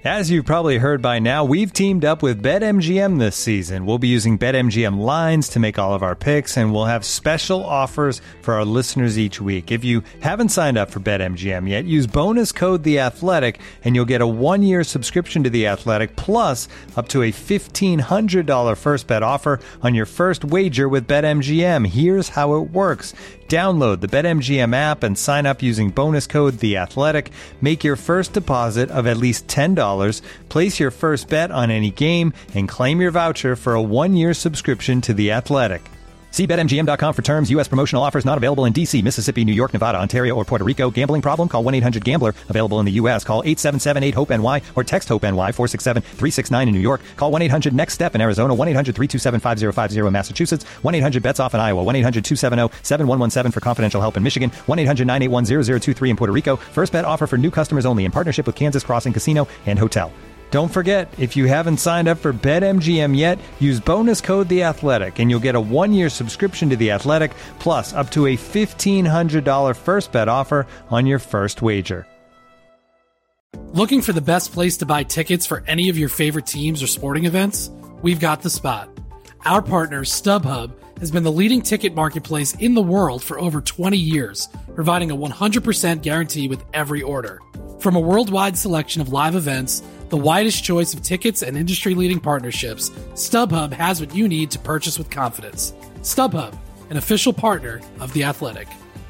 As you've probably heard by now, we've teamed up with BetMGM this season. We'll be using BetMGM lines to make all of our picks, and we'll have special offers for our listeners each week. If you haven't signed up for BetMGM yet, use bonus code The Athletic, and you'll get a 1-year subscription to The Athletic, plus up to a $1,500 first bet offer on your first wager with BetMGM. Here's how it works. Download the BetMGM app and sign up using bonus code The Athletic. Make your first deposit of at least $10. Place your first bet on any game and claim your voucher for a 1-year subscription to The Athletic. See BetMGM.com for terms. U.S. promotional offers not available in D.C., Mississippi, New York, Nevada, Ontario, or Puerto Rico. Gambling problem? Call 1-800-GAMBLER. Available in the U.S. Call 877-8-HOPE-NY or text HOPE-NY 467-369 in New York. Call 1-800-NEXT-STEP in Arizona. 1-800-327-5050 in Massachusetts. 1-800-BETS-OFF in Iowa. 1-800-270-7117 for confidential help in Michigan. 1-800-981-0023 in Puerto Rico. First bet offer for new customers only in partnership with Kansas Crossing Casino and Hotel. Don't forget, if you haven't signed up for BetMGM yet, use bonus code The Athletic, and you'll get a 1-year subscription to The Athletic, plus up to a $1,500 first bet offer on your first wager. Looking for the best place to buy tickets for any of your favorite teams or sporting events? We've got the spot. Our partner, StubHub, has been the leading ticket marketplace in the world for over 20 years, providing a 100% guarantee with every order. From a worldwide selection of live events, the widest choice of tickets and industry-leading partnerships, StubHub has what you need to purchase with confidence. StubHub, an official partner of The Athletic.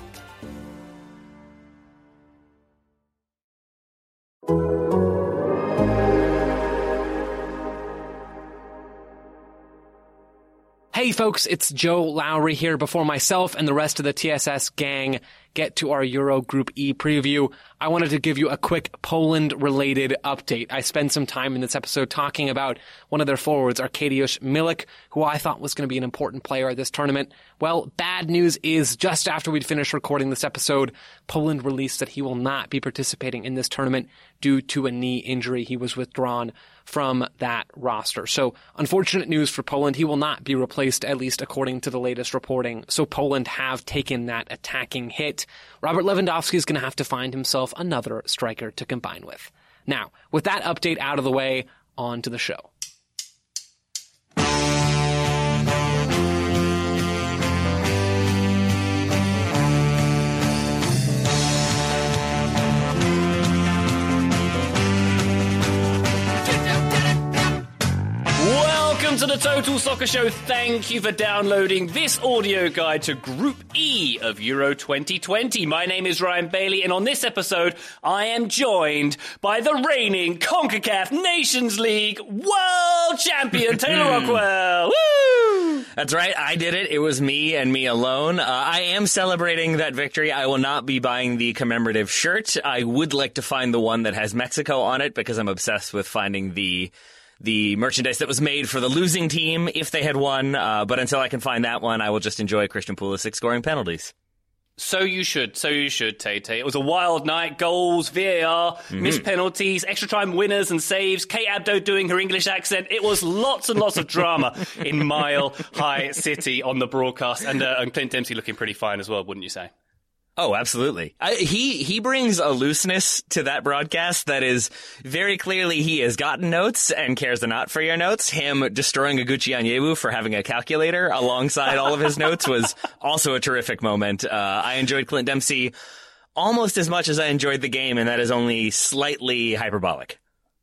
Hey folks, it's Joe Lowry here. Before myself and the rest of the TSS gang get to our Euro Group E preview, I wanted to give you a quick Poland-related update. I spent some time in this episode talking about one of their forwards, Arkadiusz Milik, who I thought was going to be an important player at this tournament. Well, bad news is just after we'd finished recording this episode, Poland released that he will not be participating in this tournament due to a knee injury. He was withdrawn from that roster. So, unfortunate news for Poland. He will not be replaced, at least according to the latest reporting. So Poland have taken that attacking hit. Robert Lewandowski is going to have to find himself another striker to combine with. Now, with that update out of the way, on to the show. Welcome to the Total Soccer Show. Thank you for downloading this audio guide to Group E of Euro 2020. My name is Ryan Bailey, and on this episode, I am joined by the reigning CONCACAF Nations League World Champion, Taylor Rockwell. Woo! That's right. I did it. It was me and me alone. I am celebrating that victory. I will not be buying the commemorative shirt. I would like to find the one that has Mexico on it because I'm obsessed with finding the merchandise that was made for the losing team if they had won. But until I can find that one, I will just enjoy Christian Pulisic scoring penalties. So you should, Tay-Tay. It was a wild night. Goals, VAR, missed penalties, extra time winners and saves, Kate Abdo doing her English accent. It was lots and lots of drama in Mile High City on the broadcast. And Clint Dempsey looking pretty fine as well, wouldn't you say? Oh, absolutely. He brings a looseness to that broadcast that is very clearly he has gotten notes and cares not for your notes. Him destroying Oguchi Onyewu for having a calculator alongside all of his notes was also a terrific moment. I enjoyed Clint Dempsey almost as much as I enjoyed the game, and that is only slightly hyperbolic.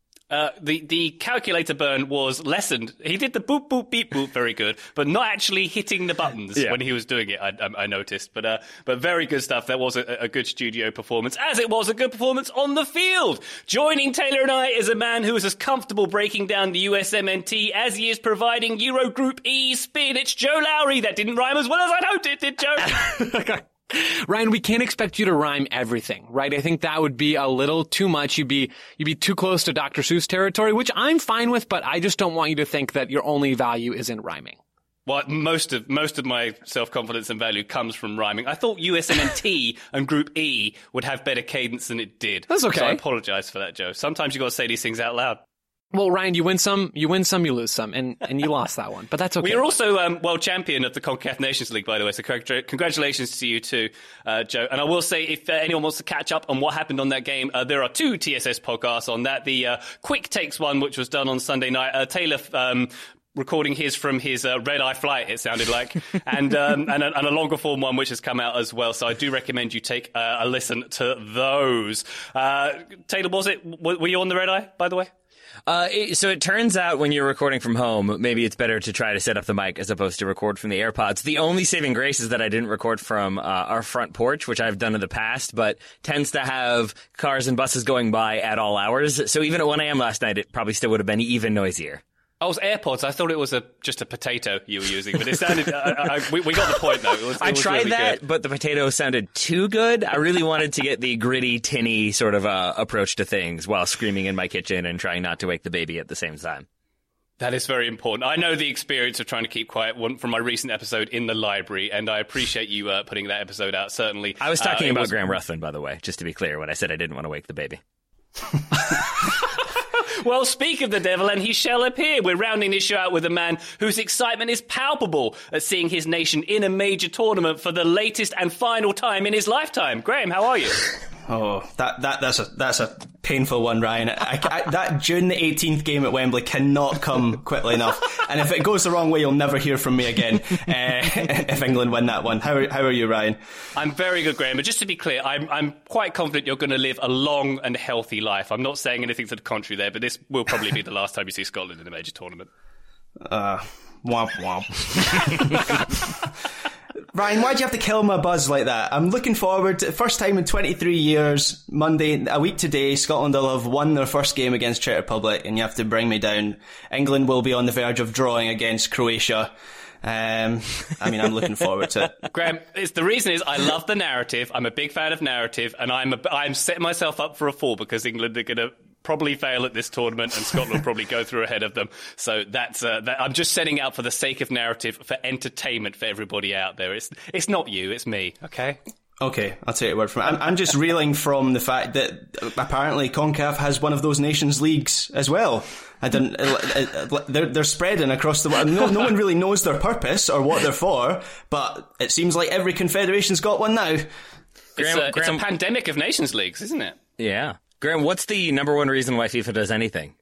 The calculator burn was lessened. He did the boop, boop, beep, boop very good, but not actually hitting the buttons when he was doing it, I noticed. But very good stuff. That was a good studio performance, as it was a good performance on the field. Joining Taylor and I is a man who is as comfortable breaking down the USMNT as he is providing Euro Group E spin. It's Joe Lowry. That didn't rhyme as well as I'd hoped it did, Joe. Ryan, we can't expect you to rhyme everything, right? I think that would be a little too much. You'd be too close to Dr. Seuss territory, which I'm fine with, but I just don't want you to think that your only value is in rhyming. Well, most of my self-confidence and value comes from rhyming. I thought USMNT and Group E would have better cadence than it did. That's okay. So I apologize for that, Joe. Sometimes you got to say these things out loud. Well, Ryan, you win some, you lose some, and you lost that one, but that's okay. We are also world champion of the CONCACAF Nations League, by the way, so congratulations to you too, Joe. And I will say, if anyone wants to catch up on what happened on that game, there are 2 TSS podcasts on that. The Quick Takes one, which was done on Sunday night, Taylor recording his from his red-eye flight, it sounded like, and a longer form one which has come out as well. So I do recommend you take a listen to those. Taylor, were you on the red-eye, by the way? So it turns out when you're recording from home, maybe it's better to try to set up the mic as opposed to record from the AirPods. The only saving grace is that I didn't record from our front porch, which I've done in the past, but tends to have cars and buses going by at all hours. So even at 1 a.m. last night, it probably still would have been even noisier. Oh, it was AirPods. I thought it was just a potato you were using, but it sounded. We got the point though. I tried really that, good. but the potato sounded too good. I really wanted to get the gritty, tinny sort of approach to things while screaming in my kitchen and trying not to wake the baby at the same time. That is very important. I know the experience of trying to keep quiet from my recent episode in the library, and I appreciate you putting that episode out. Certainly, I was talking about Graham Ruthven, by the way, just to be clear, when I said I didn't want to wake the baby. Well, speak of the devil, and he shall appear. We're rounding this show out with a man whose excitement is palpable at seeing his nation in a major tournament for the latest and final time in his lifetime. Graham, how are you? Oh, that's a painful one, Ryan. That June the 18th game at Wembley cannot come quickly enough. And if it goes the wrong way, you'll never hear from me again if England win that one. How are you, Ryan? I'm very good, Graham. But just to be clear, I'm quite confident you're going to live a long and healthy life. I'm not saying anything to the contrary there, but this will probably be the last time you see Scotland in a major tournament. Womp womp. Ryan, why'd you have to kill my buzz like that? I'm looking forward to first time in 23 years, Monday, a week today, Scotland will have won their first game against Czech Republic, and you have to bring me down. England will be on the verge of drawing against Croatia. I'm looking forward to it. Graham, the reason is I love the narrative. I'm a big fan of narrative, and I'm setting myself up for a fall because England are going to probably fail at this tournament, and Scotland will probably go through ahead of them. So that's I'm just setting out for the sake of narrative, for entertainment for everybody out there. It's not you, it's me. Okay. Okay, I'll take your word from it. I'm just reeling from the fact that apparently CONCACAF has one of those nations leagues as well. They're spreading across the world. No one really knows their purpose or what they're for, but it seems like every confederation's got one now. It's a pandemic of nations leagues, isn't it? Yeah. Graham, what's the number one reason why FIFA does anything?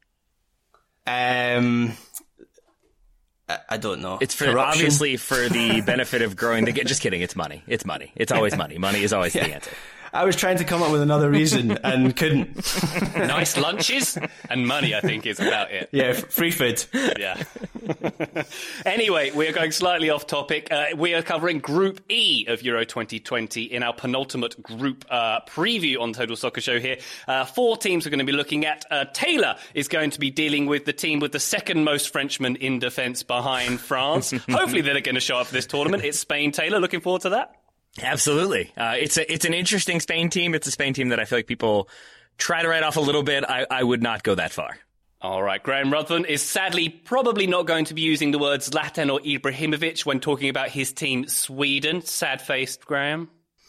I don't know. It's obviously for the benefit of growing the game. Just kidding. It's money. It's money. It's always money. Money is always the answer. I was trying to come up with another reason and couldn't. Nice lunches and money, I think, is about it. Yeah, free food. Yeah. Anyway, we are going slightly off topic. We are covering Group E of Euro 2020 in our penultimate group preview on Total Soccer Show here. 4 teams we're going to be looking at. Taylor is going to be dealing with the team with the second most Frenchmen in defence behind France. Hopefully they're going to show up for this tournament. It's Spain. Taylor, looking forward to that? Absolutely. It's an interesting Spain team. It's a Spain team that I feel like people try to write off a little bit. I would not go that far. All right. Graham Ruthven is sadly probably not going to be using the words Zlatan or Ibrahimovic when talking about his team, Sweden. Sad-faced, Graham?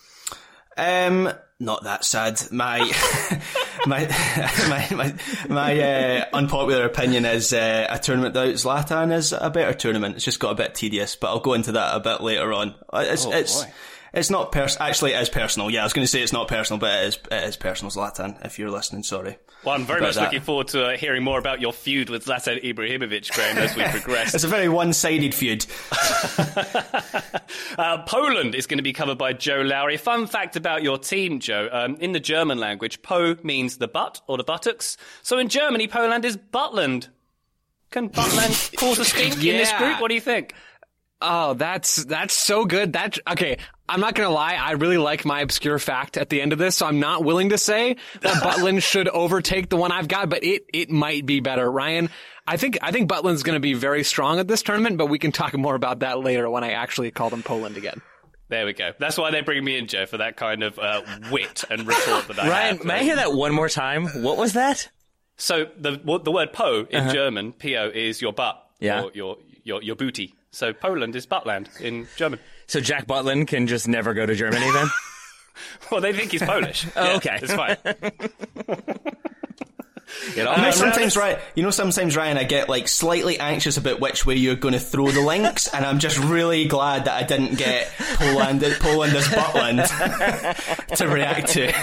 Not that sad. My unpopular opinion is a tournament without Zlatan is a better tournament. It's just got a bit tedious, but I'll go into that a bit later on. It's not actually, it is personal. Yeah, I was going to say it's not personal, but it is personal, Zlatan, if you're listening, sorry. Well, I'm very much looking forward to hearing more about your feud with Zlatan Ibrahimovic, Graham, as we progress. It's a very one-sided feud. Poland is going to be covered by Joe Lowry. Fun fact about your team, Joe. In the German language, Po means the butt or the buttocks. So in Germany, Poland is Buttland. Can Buttland cause a stink in this group? What do you think? Oh, that's so good. Okay, I'm not gonna lie, I really like my obscure fact at the end of this, so I'm not willing to say that Butland should overtake the one I've got, but it might be better. Ryan, I think Butland's gonna be very strong at this tournament, but we can talk more about that later when I actually call them Poland again. There we go. That's why they bring me in, Joe, for that kind of wit and retort that I Ryan, have. May I hear that one more time? What was that? So the word Po in German, P-O, is your butt, or your booty. So Poland is Buttland in German. So Jack Butland can just never go to Germany then? Well, they think he's Polish. Oh, okay. It's fine. Sometimes, Ryan, I get like slightly anxious about which way you're going to throw the links, and I'm just really glad that I didn't get Poland as Butland to react to.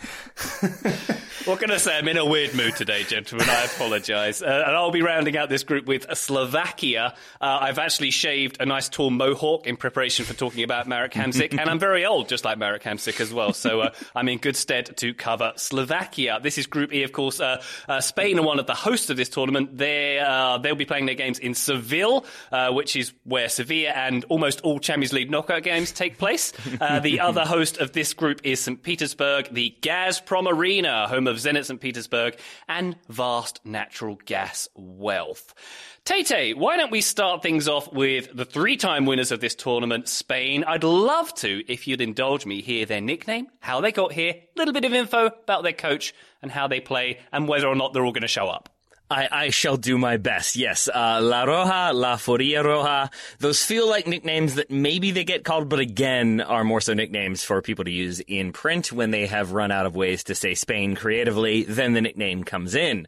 What can I say? I'm in a weird mood today, gentlemen. I apologise. And I'll be rounding out this group with Slovakia. I've actually shaved a nice tall mohawk in preparation for talking about Marek Hamsik, and I'm very old, just like Marek Hamsik as well. So I'm in good stead to cover Slovakia. This is Group E, of course. Spain are one of the hosts of this tournament. They'll be playing their games in Seville, which is where Sevilla and almost all Champions League knockout games take place. The other host of this group is St. Petersburg, the Gazprom Arena, home of Zenit St. Petersburg, and vast natural gas wealth. Tay, why don't we start things off with the three-time winners of this tournament, Spain? I'd love to, if you'd indulge me, hear their nickname, how they got here, a little bit of info about their coach and how they play, and whether or not they're all going to show up. I shall do my best, yes. La Roja, La Furia Roja, those feel like nicknames that maybe they get called, but again are more so nicknames for people to use in print when they have run out of ways to say Spain creatively, then the nickname comes in.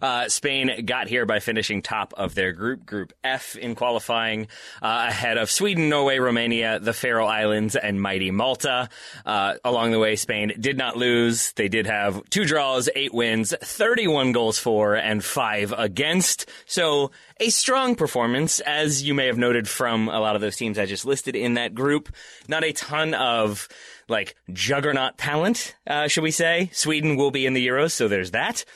Spain got here by finishing top of their Group F in qualifying, ahead of Sweden, Norway, Romania, the Faroe Islands, and mighty Malta. Along the way, Spain did not lose. They did have 2 draws, 8 wins, 31 goals for, and 5 against. So a strong performance, as you may have noted from a lot of those teams I just listed in that group. Not a ton of like juggernaut talent, should we say. Sweden will be in the Euros, so there's that.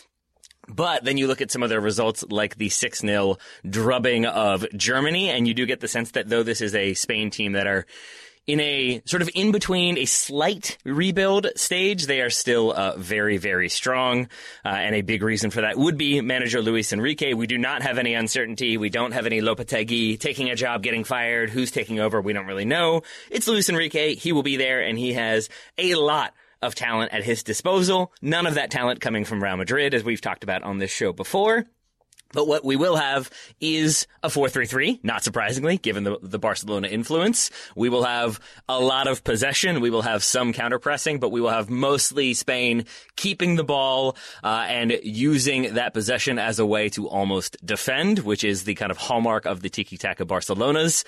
But then you look at some of their results, like the 6-0 drubbing of Germany, and you do get the sense that though this is a Spain team that are in a sort of in between a slight rebuild stage, they are still very, very strong. And a big reason for that would be manager Luis Enrique. We do not have any uncertainty. We don't have any Lopetegui taking a job, getting fired. Who's taking over? We don't really know. It's Luis Enrique. He will be there, and he has a lot of talent at his disposal. None of that talent coming from Real Madrid, as we've talked about on this show before. But what we will have is a 4-3-3, not surprisingly, given the Barcelona influence. We will have a lot of possession. We will have some counter-pressing, but we will have mostly Spain keeping the ball and using that possession as a way to almost defend, which is the kind of hallmark of the tiki-taka Barcelonas.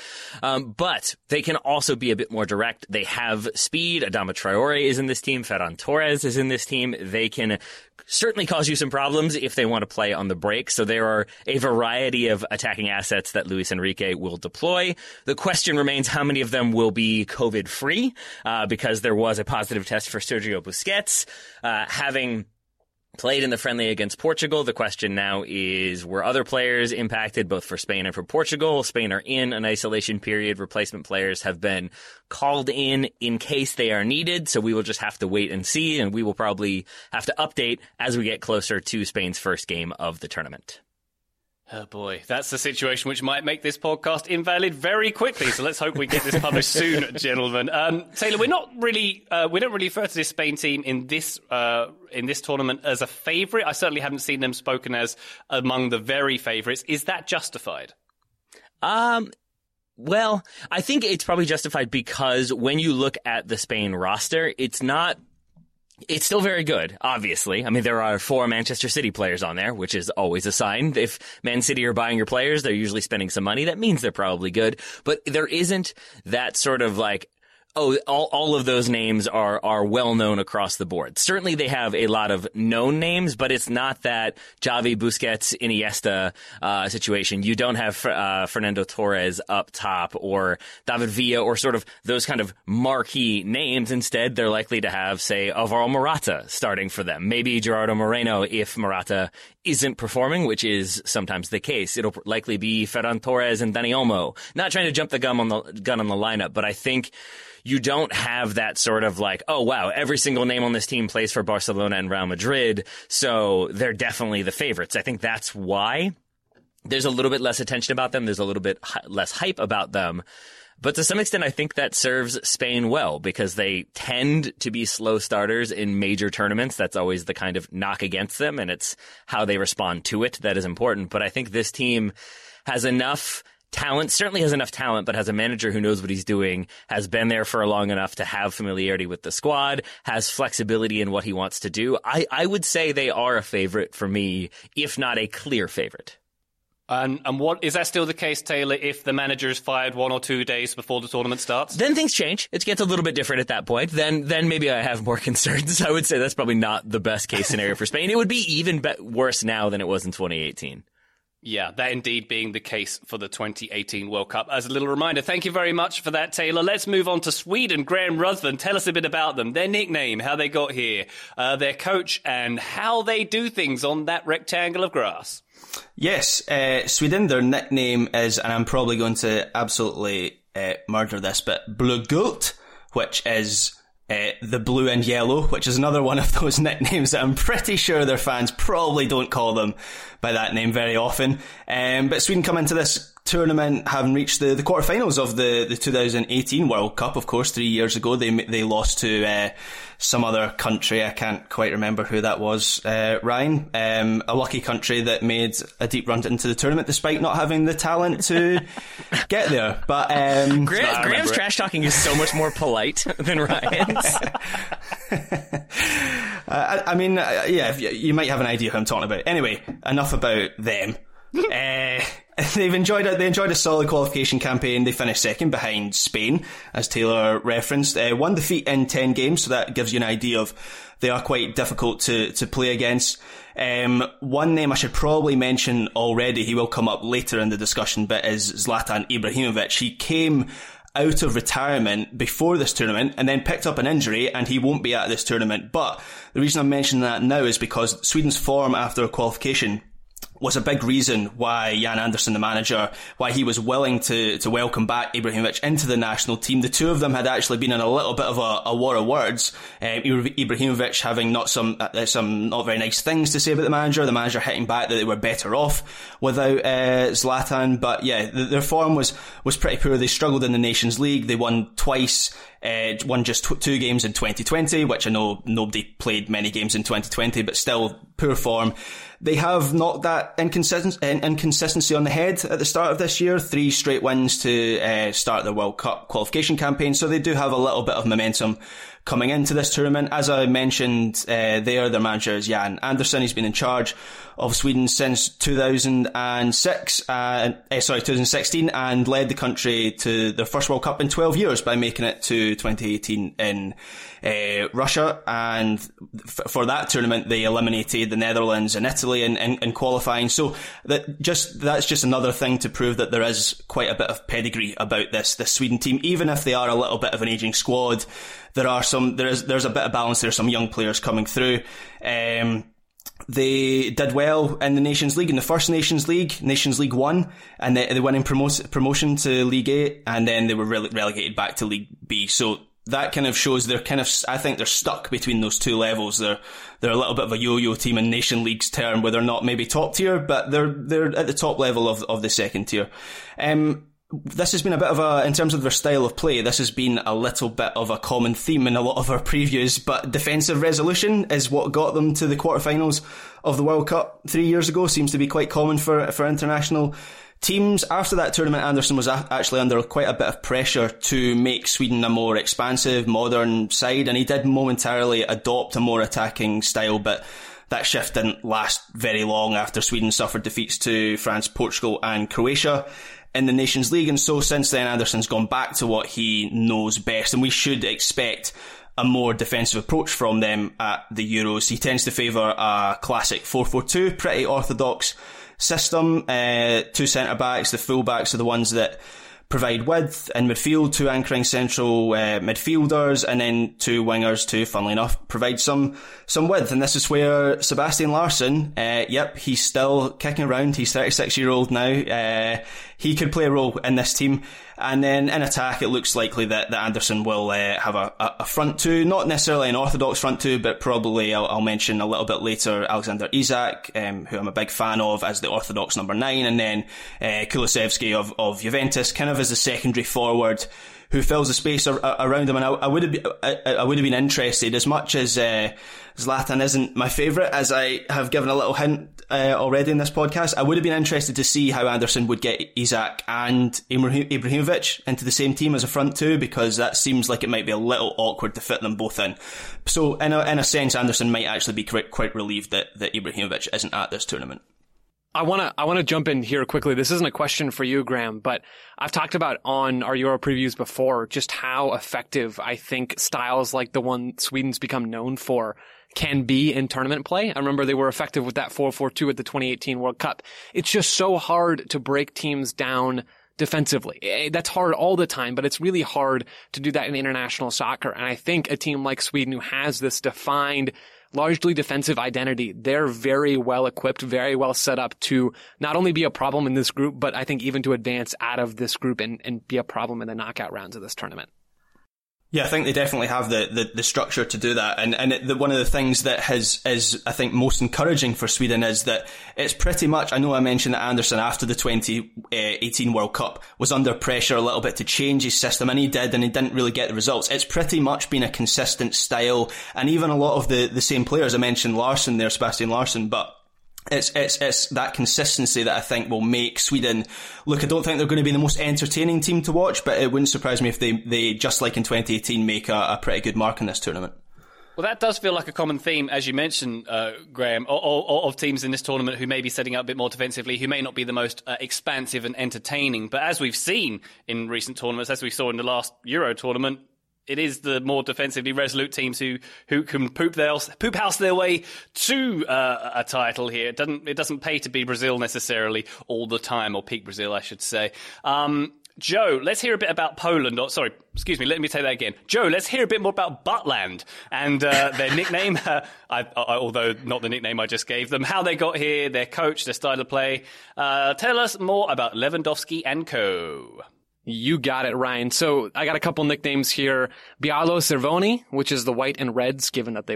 But they can also be a bit more direct. They have speed. Adama Traore is in this team. Ferran Torres is in this team. They can certainly cause you some problems if they want to play on the break. So there are a variety of attacking assets that Luis Enrique will deploy. The question remains how many of them will be COVID-free, because there was a positive test for Sergio Busquets. Having played in the friendly against Portugal, the question now is, were other players impacted both for Spain and for Portugal? Spain are in an isolation period. Replacement players have been called in case they are needed, so we will just have to wait and see, and we will probably have to update as we get closer to Spain's first game of the tournament. Oh boy, that's the situation which might make this podcast invalid very quickly. So let's hope we get this published soon, gentlemen. Taylor, we don't really refer to this Spain team in this tournament as a favourite. I certainly haven't seen them spoken as among the very favourites. Is that justified? Well, I think it's probably justified because when you look at the Spain roster, it's still very good, obviously. I mean, there are 4 Manchester City players on there, which is always a sign. If Man City are buying your players, they're usually spending some money. That means they're probably good. But there isn't that sort of like, oh, all of those names are well known across the board. Certainly they have a lot of known names, but it's not that Xavi, Busquets, Iniesta situation. You don't have Fernando Torres up top or David Villa or sort of those kind of marquee names. Instead, they're likely to have, say, Alvaro Morata starting for them. Maybe Gerardo Moreno if Morata isn't performing, which is sometimes the case. It'll likely be Ferran Torres and Dani Olmo. Not trying to jump the gun on the lineup, but I think you don't have that sort of like, oh, wow, every single name on this team plays for Barcelona and Real Madrid, so they're definitely the favorites. I think that's why there's a little bit less attention about them. There's a little bit less hype about them. But to some extent, I think that serves Spain well because they tend to be slow starters in major tournaments. That's always the kind of knock against them, and it's how they respond to it that is important. But I think this team has enough talent, certainly has enough talent, but has a manager who knows what he's doing, has been there for long enough to have familiarity with the squad, has flexibility in what he wants to do. I would say they are a favorite for me, if not a clear favorite. And what is that still the case, Taylor, if the manager is fired 1 or 2 days before the tournament starts? Then things change. It gets a little bit different at that point. Then maybe I have more concerns. I would say that's probably not the best case scenario for Spain. It would be even worse now than it was in 2018. Yeah, that indeed being the case for the 2018 World Cup. As a little reminder, thank you very much for that, Taylor. Let's move on to Sweden. Graham Ruthven, tell us a bit about them, their nickname, how they got here, their coach, and how they do things on that rectangle of grass. Yes, Sweden, their nickname is, and I'm probably going to absolutely murder this, but Blågult, which is the blue and yellow, which is another one of those nicknames that I'm pretty sure their fans probably don't call them by that name very often. But Sweden come into this tournament having reached the quarterfinals of the 2018 World Cup. Of course, 3 years ago they lost to some other country. I can't quite remember who that was, Ryan. A lucky country that made a deep run into the tournament despite not having the talent to get there. But Graham's trash talking is so much more polite than Ryan's. I mean, yeah, you might have an idea who I'm talking about. Anyway, enough about them. They enjoyed a solid qualification campaign. They finished second behind Spain, as Taylor referenced. One defeat in 10 games, so that gives you an idea of they are quite difficult to play against. One name I should probably mention already, he will come up later in the discussion, but is Zlatan Ibrahimovic. He came out of retirement before this tournament and then picked up an injury, and he won't be at this tournament. But the reason I'm mentioning that now is because Sweden's form after qualification was a big reason why Jan Andersson, the manager, why he was willing to welcome back Ibrahimovic into the national team. The two of them had actually been in a little bit of a war of words. Ibrahimovic having some not very nice things to say about the manager hitting back that they were better off without Zlatan. But yeah, their form was pretty poor. They struggled in the Nations League. They won twice. Won just 2 games in 2020, which I know nobody played many games in 2020, but still poor form. They have knocked that inconsistency on the head at the start of this year. 3 straight wins to start their World Cup qualification campaign, so they do have a little bit of momentum coming into this tournament. As I mentioned, their manager is Jan Andersson. He's been in charge of Sweden since 2016 and led the country to their first World Cup in 12 years by making it to 2018 in Russia. And for that tournament, they eliminated the Netherlands and Italy in qualifying. So that's just another thing to prove that there is quite a bit of pedigree about this Sweden team, even if they are a little bit of an aging squad. There's a bit of balance. There's some young players coming through. They did well in the Nations League, in the first Nations League 1, and they went in promotion to League A, and then they were relegated back to League B. So that kind of shows I think they're stuck between those two levels. They're a little bit of a yo-yo team in Nation League's term, where they're not maybe top tier, but they're at the top level of the second tier. This has been a bit of in terms of their style of play, this has been a little bit of a common theme in a lot of our previews, but defensive resolution is what got them to the quarterfinals of the World Cup 3 years ago. Seems to be quite common for international teams. After that tournament, Andersson was actually under quite a bit of pressure to make Sweden a more expansive, modern side, and he did momentarily adopt a more attacking style, but that shift didn't last very long after Sweden suffered defeats to France, Portugal and Croatia in the Nations League. And so since then, Andersson's gone back to what he knows best, and we should expect a more defensive approach from them at the Euros. He tends to favour a classic 4-4-2, pretty orthodox system. 2 centre-backs, the full-backs are the ones that provide width in midfield, 2 anchoring central midfielders, and then 2 wingers to, funnily enough, provide some width. And this is where Sebastian Larsson, he's still kicking around. He's 36-year-old now. He could play a role in this team. And then in attack, it looks likely that Andersson will have a front 2, not necessarily an orthodox front 2, but probably I'll mention a little bit later Alexander Isak, who I'm a big fan of as the orthodox number 9, and then Kulusevski of Juventus, kind of as a secondary forward who fills the space around him. And I would have been interested, as much as Zlatan isn't my favourite, as I have given a little hint already in this podcast. I would have been interested to see how Anderson would get Isak and Ibrahimovic into the same team as a front two, because that seems like it might be a little awkward to fit them both in. So in a sense, Anderson might actually be quite relieved that Ibrahimovic isn't at this tournament. I want to jump in here quickly. This isn't a question for you, Graham, but I've talked about on our Euro previews before just how effective I think styles like the one Sweden's become known for can be in tournament play. I remember they were effective with that 4-4-2 at the 2018 World Cup. It's just so hard to break teams down defensively. That's hard all the time, but it's really hard to do that in international soccer. And I think a team like Sweden, who has this defined largely defensive identity, they're very well equipped, very well set up to not only be a problem in this group, but I think even to advance out of this group and be a problem in the knockout rounds of this tournament. Yeah, I think they definitely have the structure to do that. And one of the things that is, I think, most encouraging for Sweden is that it's pretty much, I know I mentioned that Anderson after the 2018 World Cup was under pressure a little bit to change his system, and he didn't really get the results. It's pretty much been a consistent style, and even a lot of the same players. I mentioned Larsson there, Sebastian Larsson, but it's that consistency that I think will make Sweden look. I don't think they're going to be the most entertaining team to watch, but it wouldn't surprise me if they just like in 2018 make a pretty good mark in this tournament. Well, that does feel like a common theme, as you mentioned, Graham, of teams in this tournament who may be setting up a bit more defensively, who may not be the most expansive and entertaining. But as we've seen in recent tournaments, as we saw in the last Euro tournament, it is the more defensively resolute teams who can poop house their way to a title here. It doesn't pay to be Brazil necessarily all the time, or peak Brazil, I should say. Joe, let's hear a bit about Poland. Let me say that again. Joe, let's hear a bit more about Buttland and their nickname, although not the nickname I just gave them, how they got here, their coach, their style of play. Tell us more about Lewandowski and co. You got it, Ryan. So I got a couple nicknames here. Bialo Czerwoni, which is the white and reds, given that they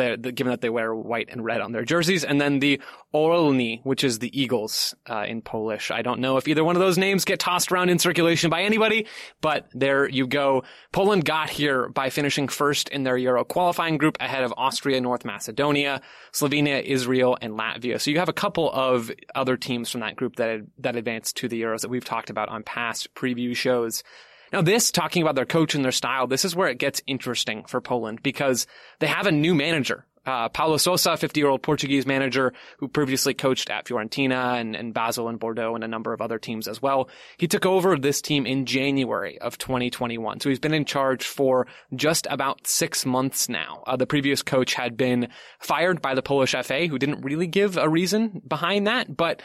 wear white and red on their jerseys, and then the Orlni, which is the Eagles in Polish. I don't know if either one of those names get tossed around in circulation by anybody, but there you go. Poland got here by finishing first in their Euro qualifying group ahead of Austria, North Macedonia, Slovenia, Israel, and Latvia. So you have a couple of other teams from that group that advanced to the Euros that we've talked about on past preview shows. Now talking about their coach and their style, this is where it gets interesting for Poland because they have a new manager. Paulo Sousa, 50-year-old Portuguese manager who previously coached at Fiorentina and Basel and Bordeaux and a number of other teams as well. He took over this team in January of 2021. So he's been in charge for just about 6 months now. The previous coach had been fired by the Polish FA, who didn't really give a reason behind that, but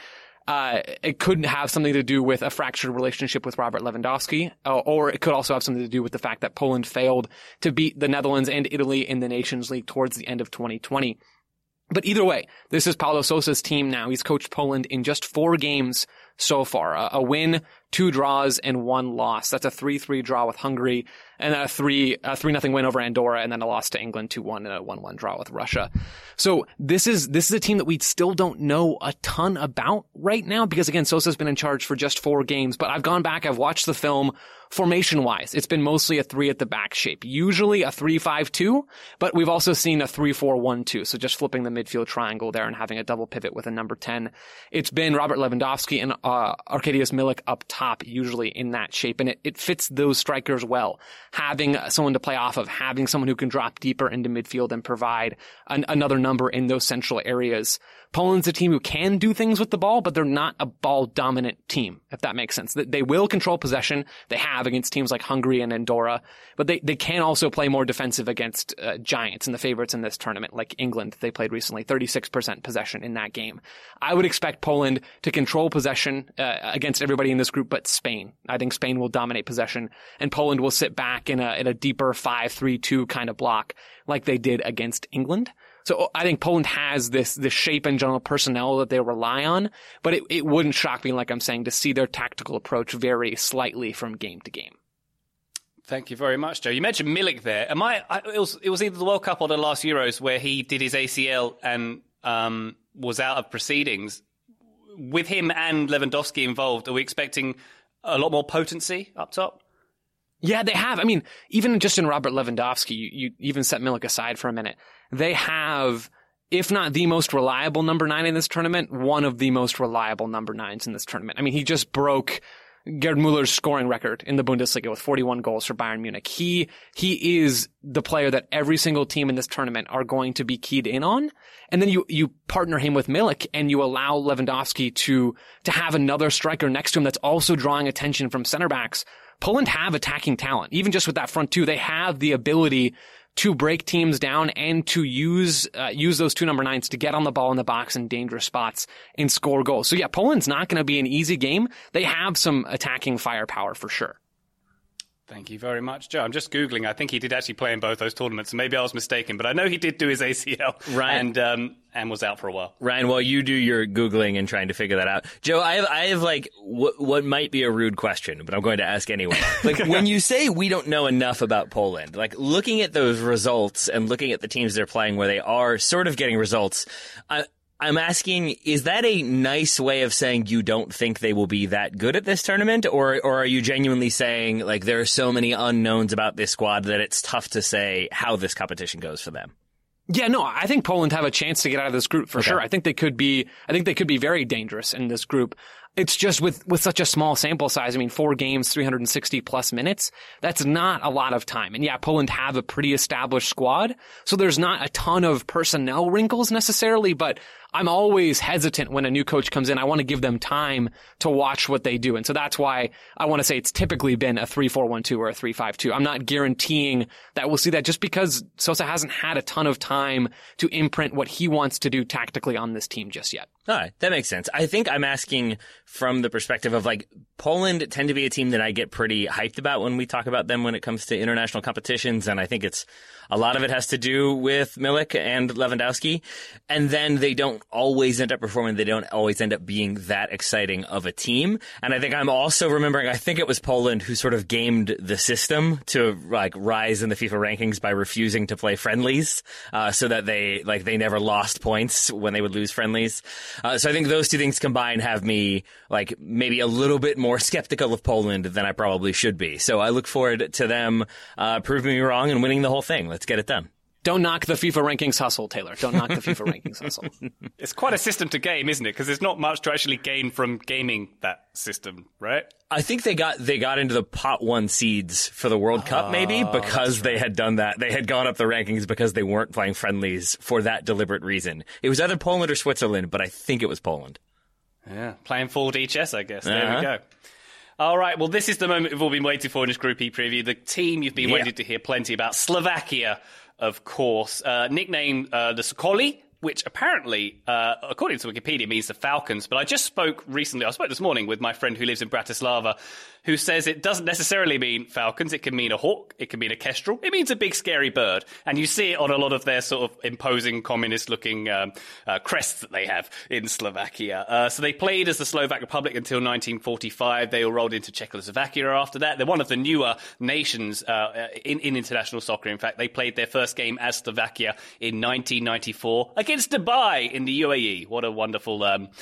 it could have something to do with a fractured relationship with Robert Lewandowski, or it could also have something to do with the fact that Poland failed to beat the Netherlands and Italy in the Nations League towards the end of 2020. But either way, this is Paulo Sousa's team now. He's coached Poland in just 4 games so far. A win, 2 draws, and 1 loss. That's a 3-3 draw with Hungary, and a 3-0 win over Andorra, and then a loss to England 2-1 and a 1-1 draw with Russia. So this is a team that we still don't know a ton about right now because, again, Sousa's been in charge for just 4 games, but I've gone back, I've watched the film. Formation-wise, it's been mostly a 3 at the back shape, usually a 3-5-2, but we've also seen a 3-4-1-2, so just flipping the midfield triangle there and having a double pivot with a number 10. It's been Robert Lewandowski and Arkadiusz Milik up top, usually in that shape, and it fits those strikers well. Having someone to play off of, having someone who can drop deeper into midfield and provide another number in those central areas. Poland's a team who can do things with the ball, but they're not a ball-dominant team, if that makes sense. They will control possession. They have against teams like Hungary and Andorra, but they can also play more defensive against giants and the favorites in this tournament, like England. They played recently, 36% possession in that game. I would expect Poland to control possession against everybody in this group but Spain. I think Spain will dominate possession, and Poland will sit back in a deeper 5-3-2 kind of block like they did against England. So I think Poland has this shape and general personnel that they rely on, but it wouldn't shock me, like I'm saying, to see their tactical approach vary slightly from game to game. Thank you very much, Joe. You mentioned Milik there. It was either the World Cup or the last Euros where he did his ACL and was out of proceedings. With him and Lewandowski involved, are we expecting a lot more potency up top? Yeah, they have. I mean, even just in Robert Lewandowski, you even set Milik aside for a minute. They have if not the most reliable number 9 in this tournament, one of the most reliable number 9s in this tournament. I mean, he just broke Gerd Muller's scoring record in the Bundesliga with 41 goals for Bayern Munich. He is the player that every single team in this tournament are going to be keyed in on. And then you partner him with Milik and you allow Lewandowski to have another striker next to him that's also drawing attention from center backs. Poland have attacking talent. Even just with that front two, they have the ability to break teams down and to use those two number 9s to get on the ball in the box in dangerous spots and score goals. So yeah, Poland's not going to be an easy game. They have some attacking firepower for sure. Thank you very much, Joe. I'm just Googling. I think he did actually play in both those tournaments, so maybe I was mistaken, but I know he did do his ACL and was out for a while. Ryan, while you do your Googling and trying to figure that out, Joe, I have like what might be a rude question, but I'm going to ask anyway. Like, when you say we don't know enough about Poland, like looking at those results and looking at the teams they're playing where they are sort of getting results, I'm asking, is that a nice way of saying you don't think they will be that good at this tournament? Or are you genuinely saying, like, there are so many unknowns about this squad that it's tough to say how this competition goes for them? Yeah, no, I think Poland have a chance to get out of this group for sure. I think they could be very dangerous in this group. It's just with such a small sample size. I mean, 4 games, 360 plus minutes. That's not a lot of time. And yeah, Poland have a pretty established squad. So there's not a ton of personnel wrinkles necessarily, but I'm always hesitant when a new coach comes in. I want to give them time to watch what they do. And so that's why I want to say it's typically been a 3-4-1-2 or a 3-5-2. I'm not guaranteeing that we'll see that just because Sosa hasn't had a ton of time to imprint what he wants to do tactically on this team just yet. All right, that makes sense. I think I'm asking from the perspective of, like, Poland tend to be a team that I get pretty hyped about when we talk about them when it comes to international competitions, and I think a lot of it has to do with Milik and Lewandowski, and then they don't always end up performing. They don't always end up being that exciting of a team. And I think I'm also remembering, I think it was Poland who sort of gamed the system to, like, rise in the FIFA rankings by refusing to play friendlies, so that they never lost points when they would lose friendlies. So I think those two things combined have me, like, maybe a little bit more skeptical of Poland than I probably should be. So I look forward to them proving me wrong and winning the whole thing. Let's get it done. Don't knock the FIFA rankings hustle, Taylor. Don't knock the FIFA rankings hustle. It's quite a system to game, isn't it? Because there's not much to actually gain from gaming that system, right? I think they got into the pot 1 seeds for the World Cup, maybe, because they had done that. They had gone up the rankings because they weren't playing friendlies for that deliberate reason. It was either Poland or Switzerland, but I think it was Poland. Yeah, playing 4D chess, I guess. There we go. All right, well, this is the moment we've all been waiting for in this Group E preview. The team you've been waiting to hear plenty about, Slovakia, of course. Nicknamed the Sokoli, which apparently, according to Wikipedia, means the Falcons. But I spoke this morning with my friend who lives in Bratislava, who says it doesn't necessarily mean falcons. It can mean a hawk. It can mean a kestrel. It means a big, scary bird. And you see it on a lot of their sort of imposing communist-looking crests that they have in Slovakia. So they played as the Slovak Republic until 1945. They all rolled into Czechoslovakia after that. They're one of the newer nations in international soccer. In fact, they played their first game as Slovakia in 1994 against Dubai in the UAE. What a wonderful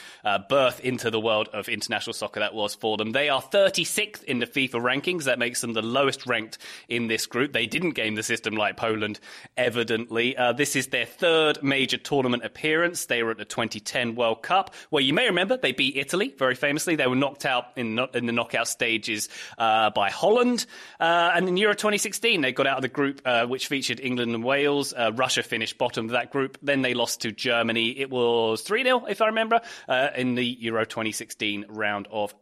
birth into the world of international soccer that was for them. They are 36th in the FIFA rankings. That makes them the lowest ranked in this group. They didn't game the system like Poland, evidently. This is their third major tournament appearance. They were at the 2010 World Cup, where you may remember they beat Italy very famously. They were knocked out in the knockout stages by Holland. And in Euro 2016, they got out of the group, which featured England and Wales. Russia finished bottom of that group. Then they lost to Germany. It was 3-0, if I remember, in the Euro 2016 round of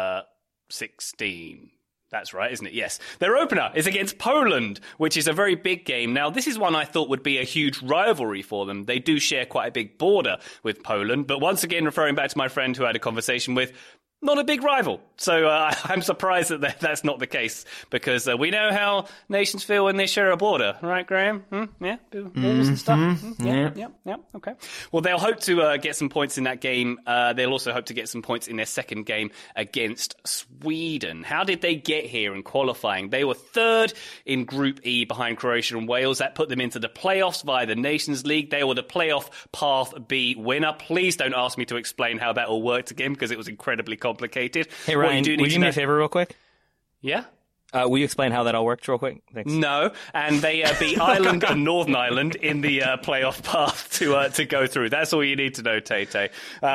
16. That's right, isn't it? Yes. Their opener is against Poland, which is a very big game. Now, this is one I thought would be a huge rivalry for them. They do share quite a big border with Poland, but once again, referring back to my friend who I had a conversation with, not a big rival. So I'm surprised that that's not the case, because we know how nations feel when they share a border, right, Graham? Yeah, borders and stuff. Yeah. Okay. Well, they'll hope to get some points in that game. They'll also hope to get some points in their second game against Sweden. How did they get here in qualifying? They were third in Group E behind Croatia and Wales. That put them into the playoffs via the Nations League. They were the playoff Path B winner. Please don't ask me to explain how that all worked again, because it was incredibly complicated. Hey, Ryan, would you do me a favor real quick? Yeah? Will you explain how that all worked real quick? Thanks. No, and they beat Ireland and Northern Ireland in the playoff path to go through. That's all you need to know, Tay-Tay.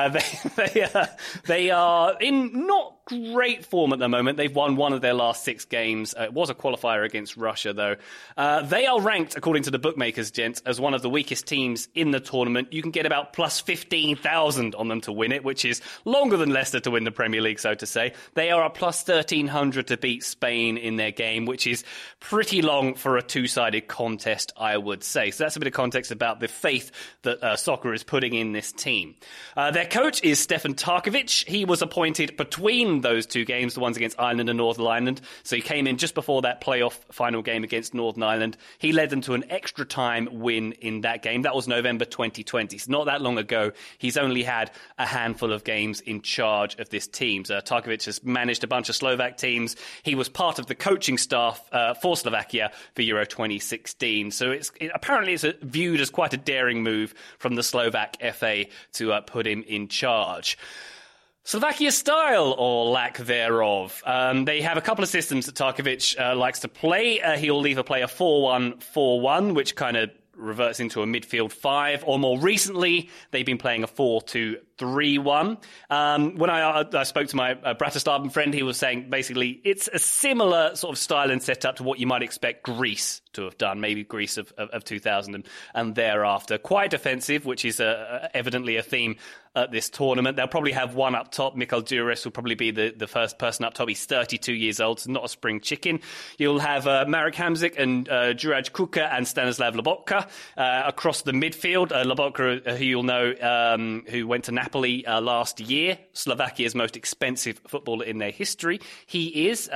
They are in not great form at the moment. They've won one of their last 6 games. It was a qualifier against Russia, though. They are ranked, according to the bookmakers, gents, as one of the weakest teams in the tournament. You can get about plus 15,000 on them to win it, which is longer than Leicester to win the Premier League, so to say. They are a plus 1,300 to beat Spain in their game, which is pretty long for a two-sided contest, I would say. So that's a bit of context about the faith that soccer is putting in this team. Their coach is Stefan Tarkovic. He was appointed between those 2 games, the ones against Ireland and Northern Ireland. So he came in just before that playoff final game against Northern Ireland. He led them to an extra time win in that game. That was November 2020. So not that long ago. He's only had a handful of games in charge of this team. So Tarkovic has managed a bunch of Slovak teams. He was part of the coaching staff for Slovakia for Euro 2016. So apparently it's viewed as quite a daring move from the Slovak FA to put him in charge. Slovakia's style, or lack thereof. They have a couple of systems that Tarkovic likes to play. He'll either play a 4-1-4-1, which kind of reverts into a midfield 5, or more recently, they've been playing a 4-2-3-1. When I spoke to my Bratislavan friend, he was saying basically it's a similar sort of style and setup to what you might expect Greece to have done, maybe Greece of 2000 and thereafter. Quite defensive, which is evidently a theme at this tournament. They'll probably have one up top. Mikhail Dures will probably be the first person up top. He's 32 years old, so not a spring chicken. You'll have Marek Hamsik and Juraj Kuka and Stanislav Lobotka across the midfield. Lobotka, who you'll know, who went to Napoli last year, Slovakia's most expensive footballer in their history. He is.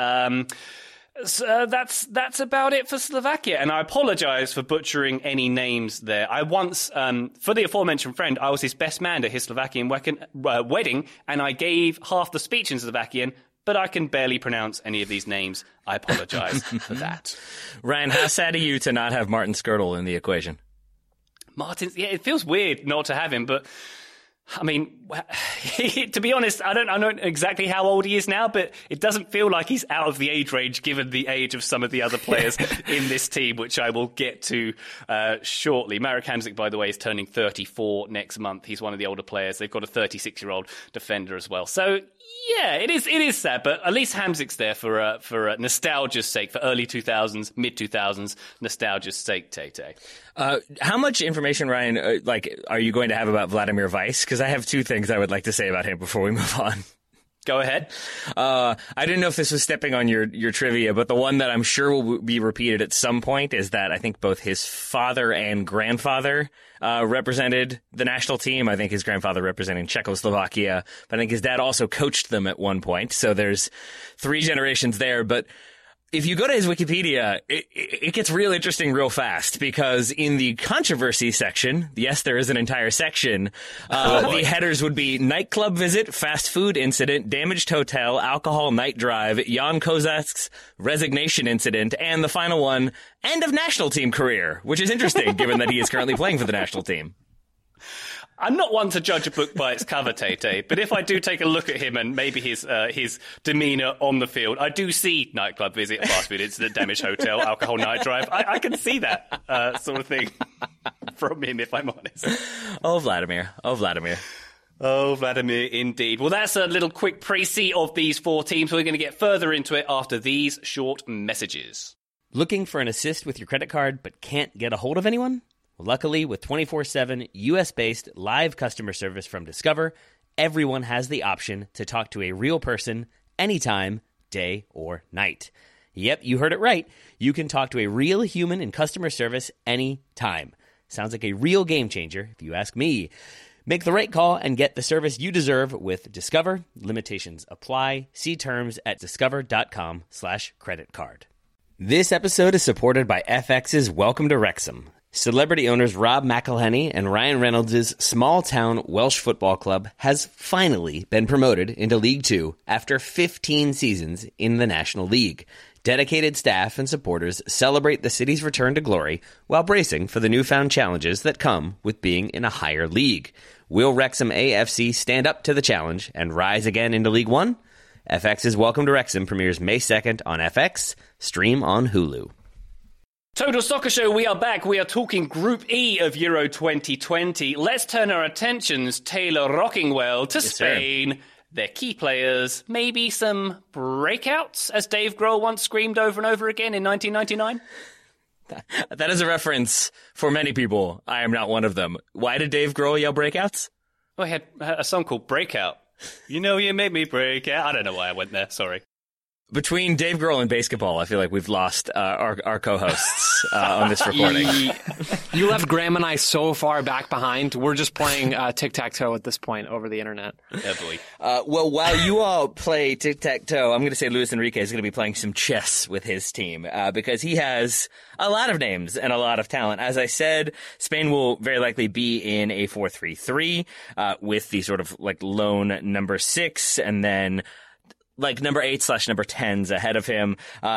So that's about it for Slovakia, and I apologise for butchering any names there. I once, for the aforementioned friend, I was his best man at his Slovakian wedding, and I gave half the speech in Slovakian, but I can barely pronounce any of these names. I apologise for that. Ryan, how sad are you to not have Martin Skirtle in the equation? Martin, yeah, it feels weird not to have him, but I mean, to be honest, I don't know exactly how old he is now, but it doesn't feel like he's out of the age range given the age of some of the other players in this team, which I will get to shortly. Marek Hamsik, by the way, is turning 34 next month. He's one of the older players. They've got a 36-year-old defender as well. So, yeah, it is sad, but at least Hamsik's there for nostalgia's sake, for early 2000s, mid-2000s, nostalgia's sake, Tay-Tay. How much information, Ryan, are you going to have about Vladimir Weiss? Because I have 2 things I would like to say about him before we move on. Go ahead. I didn't know if this was stepping on your trivia, but the one that I'm sure will be repeated at some point is that I think both his father and grandfather represented the national team. I think his grandfather representing Czechoslovakia, but I think his dad also coached them at one point. So there's 3 generations there, but if you go to his Wikipedia, it gets real interesting real fast, because in the controversy section, yes, there is an entire section, the headers would be nightclub visit, fast food incident, damaged hotel, alcohol night drive, Jan Kozak's resignation incident, and the final one, end of national team career, which is interesting given that he is currently playing for the national team. I'm not one to judge a book by its cover, Tay-Tay, but if I do take a look at him and maybe his demeanour on the field, I do see nightclub visit, fast food incident, damaged hotel, alcohol night drive. I can see that sort of thing from him, if I'm honest. Oh, Vladimir. Oh, Vladimir. Oh, Vladimir, indeed. Well, that's a little quick précis of these 4 teams. We're going to get further into it after these short messages. Looking for an assist with your credit card but can't get a hold of anyone? Luckily, with 24/7 U.S.-based live customer service from Discover, everyone has the option to talk to a real person anytime, day or night. Yep, you heard it right. You can talk to a real human in customer service anytime. Sounds like a real game changer, if you ask me. Make the right call and get the service you deserve with Discover. Limitations apply. See terms at discover.com/creditcard. This episode is supported by FX's Welcome to Wrexham. Celebrity owners Rob McElhenney and Ryan Reynolds' small-town Welsh football club has finally been promoted into League Two after 15 seasons in the National League. Dedicated staff and supporters celebrate the city's return to glory while bracing for the newfound challenges that come with being in a higher league. Will Wrexham AFC stand up to the challenge and rise again into League One? FX's Welcome to Wrexham premieres May 2nd on FX, stream on Hulu. Total Soccer Show, we are back. We are talking Group E of Euro 2020. Let's turn our attentions, Taylor Rockingwell, to Spain. Their key players, maybe some breakouts, as Dave Grohl once screamed over and over again in 1999? That is a reference for many people. I am not one of them. Why did Dave Grohl yell breakouts? Well, he had a song called Breakout. You know you made me break out. I don't know why I went there, sorry. Between Dave Grohl and basketball, I feel like we've lost our co-hosts on this recording. You left Graham and I so far back behind. We're just playing tic-tac-toe at this point over the internet. Heavily. Well, while you all play tic-tac-toe, I'm going to say Luis Enrique is going to be playing some chess with his team because he has a lot of names and a lot of talent. As I said, Spain will very likely be in a 4-3-3 with the sort of like lone number 6 and then like number 8/number 10s ahead of him.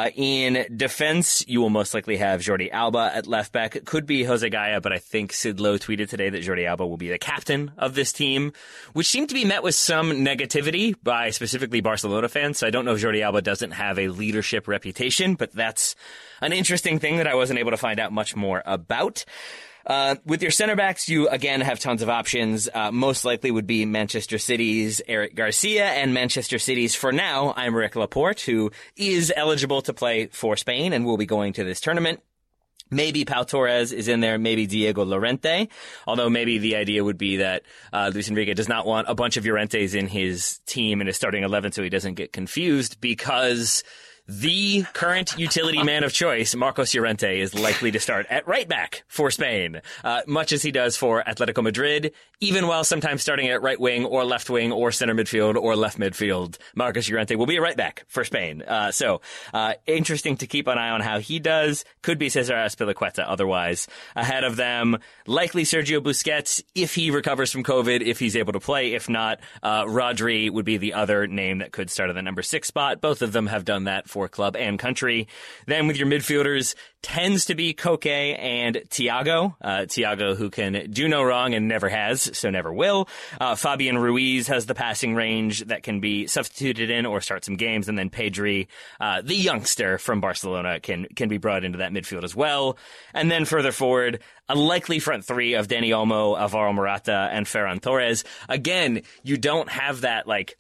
In defense, you will most likely have Jordi Alba at left back. It could be Jose Gaya, but I think Sid Lowe tweeted today that Jordi Alba will be the captain of this team, which seemed to be met with some negativity by specifically Barcelona fans. So I don't know if Jordi Alba doesn't have a leadership reputation, but that's an interesting thing that I wasn't able to find out much more about. With your center backs, you again have tons of options. Most likely would be Manchester City's Eric Garcia and Manchester City's, for now, Aymeric Laporte, who is eligible to play for Spain and will be going to this tournament. Maybe Pau Torres is in there, maybe Diego Llorente, although maybe the idea would be that Luis Enrique does not want a bunch of Llorentes in his team and his starting 11 so he doesn't get confused, because the current utility man of choice, Marcos Llorente, is likely to start at right back for Spain, much as he does for Atletico Madrid, even while sometimes starting at right wing or left wing or center midfield or left midfield. Marcos Llorente will be a right back for Spain. So interesting to keep an eye on how he does. Could be Cesar Azpilicueta otherwise. Ahead of them, likely Sergio Busquets if he recovers from COVID, if he's able to play. If not, Rodri would be the other name that could start at the number 6 spot. Both of them have done that for club and country. Then with your midfielders, tends to be Koke and Thiago. Thiago, who can do no wrong and never has, so never will. Fabian Ruiz has the passing range that can be substituted in or start some games. And then Pedri, the youngster from Barcelona, can be brought into that midfield as well. And then further forward, a likely front three of Dani Olmo, Alvaro Morata, and Ferran Torres. Again, you don't have that like,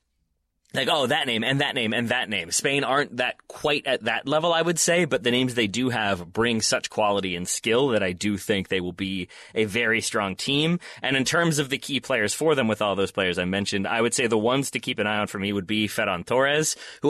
oh, that name and that name and that name. Spain aren't that quite at that level, I would say, but the names they do have bring such quality and skill that I do think they will be a very strong team. And in terms of the key players for them, with all those players I mentioned, I would say the ones to keep an eye on for me would be Ferran Torres, who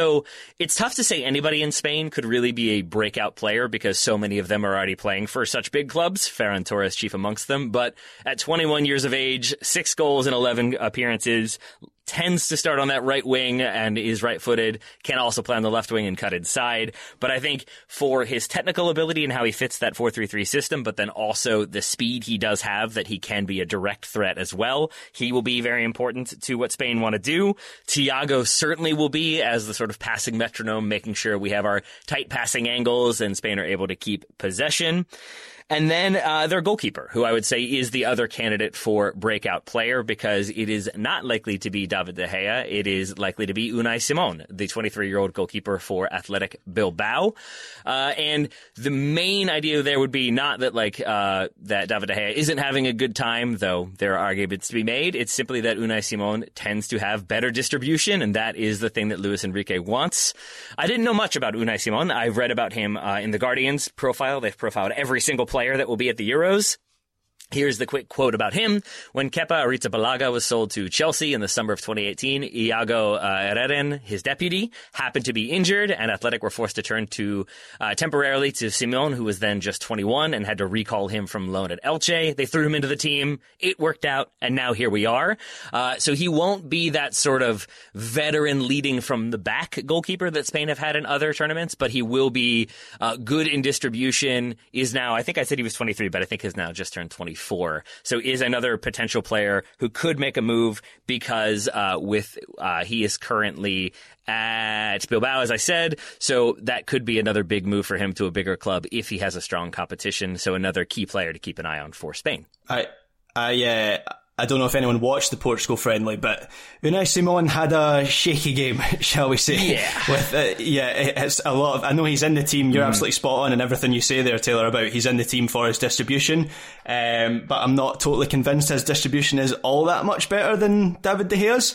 it's tough to say anybody in Spain could really be a breakout player because so many of them are already playing for such big clubs, Ferran Torres chief amongst them. But at 21 years of age, 6 goals in 11 appearances, tends to start on that right wing and is right-footed, can also play on the left wing and cut inside. But I think for his technical ability and how he fits that 4-3-3 system, but then also the speed he does have, that he can be a direct threat as well, he will be very important to what Spain want to do. Thiago certainly will be, as the sort of passing metronome, making sure we have our tight passing angles and Spain are able to keep possession. And then their goalkeeper, who I would say is the other candidate for breakout player, because it is not likely to be David De Gea. It is likely to be Unai Simon, the 23-year-old goalkeeper for Athletic Bilbao. And the main idea there would be not that that David De Gea isn't having a good time, though there are arguments to be made. It's simply that Unai Simon tends to have better distribution, and that is the thing that Luis Enrique wants. I didn't know much about Unai Simon. I've read about him in the Guardian's profile. They've profiled every single player that will be at the Euros. Here's the quick quote about him. When Kepa Arrizabalaga was sold to Chelsea in the summer of 2018, Iago Herreren, his deputy, happened to be injured, and Athletic were forced to turn to temporarily to Simon, who was then just 21, and had to recall him from loan at Elche. They threw him into the team. It worked out, and now here we are. So he won't be that sort of veteran leading from the back goalkeeper that Spain have had in other tournaments, but he will be good in distribution, is now, I think I said he was 23, but I think he's now just turned 24. So is another potential player who could make a move because he is currently at Bilbao, as I said. So that could be another big move for him to a bigger club if he has a strong competition. So another key player to keep an eye on for Spain. I I don't know if anyone watched the Portugal friendly, but Unai Simon had a shaky game, shall we say? Yeah. With it's a lot of. I know he's in the team. You're absolutely spot on in everything you say there, Taylor, about he's in the team for his distribution. But I'm not totally convinced his distribution is all that much better than David De Gea's.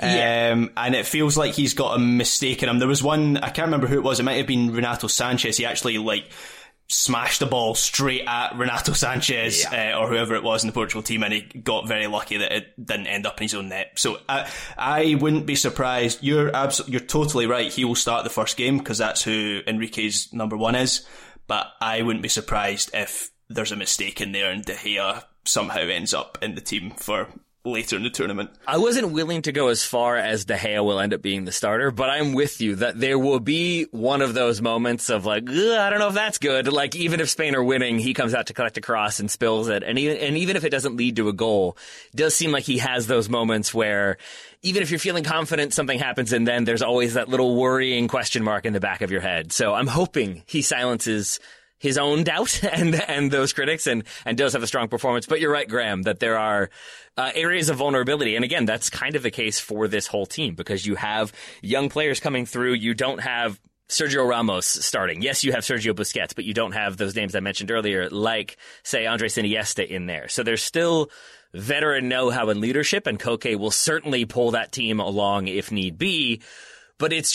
And it feels like he's got a mistake in him. There was one, I can't remember who it was. It might have been Renato Sanchez. He actually smashed the ball straight at Renato Sanchez or whoever it was in the Portugal team, and he got very lucky that it didn't end up in his own net. So I wouldn't be surprised. You're totally right. He will start the first game because that's who Enrique's number one is. But I wouldn't be surprised if there's a mistake in there and De Gea somehow ends up in the team for later in the tournament. I wasn't willing to go as far as De Gea will end up being the starter, but I'm with you that there will be one of those moments of I don't know if that's good. Like, even if Spain are winning, he comes out to collect a cross and spills it. And even if it doesn't lead to a goal, it does seem like he has those moments where even if you're feeling confident, something happens and then there's always that little worrying question mark in the back of your head. So I'm hoping he silences his own doubt and those critics and does have a strong performance. But you're right, Graham, that there are areas of vulnerability. And again, that's kind of the case for this whole team because you have young players coming through. You don't have Sergio Ramos starting. Yes, you have Sergio Busquets, but you don't have those names I mentioned earlier, like, say, Andres Iniesta in there. So there's still veteran know-how and leadership, and Koke will certainly pull that team along if need be. But it's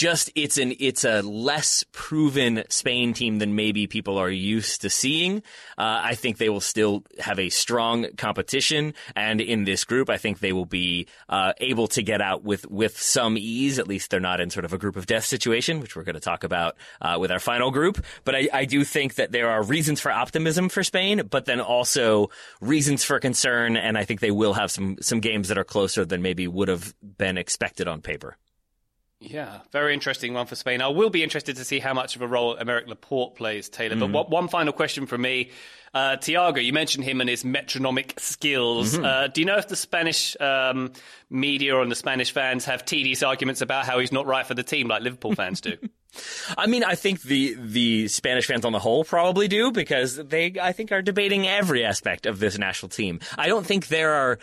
a less proven Spain team than maybe people are used to seeing. I think they will still have a strong competition, and in this group, I think they will be able to get out with some ease. At least they're not in sort of a group of death situation, which we're going to talk about with our final group. But I do think that there are reasons for optimism for Spain, but then also reasons for concern, and I think they will have some games that are closer than maybe would have been expected on paper. Yeah, very interesting one for Spain. I will be interested to see how much of a role Aymeric Laporte plays, Taylor. But one final question from me. Thiago, you mentioned him and his metronomic skills. Do you know if the Spanish media and the Spanish fans have tedious arguments about how he's not right for the team like Liverpool fans do? I mean, I think the Spanish fans on the whole probably do because they, I think, are debating every aspect of this national team. I don't think there are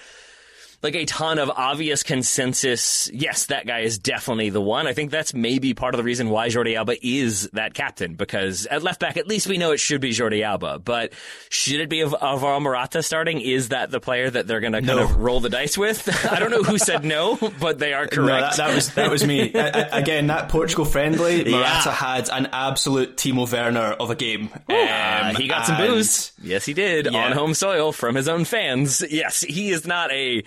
a ton of obvious consensus. Yes, that guy is definitely the one. I think that's maybe part of the reason why Jordi Alba is that captain, because at left back, at least we know it should be Jordi Alba. But should it be Alvaro Morata starting? Is that the player that they're going to kind of roll the dice with? I don't know who said no, but they are correct. No, that was me. Again, that Portugal friendly, Morata had an absolute Timo Werner of a game. He got some booze. Yes, he did. On home soil from his own fans. Yes, he is not a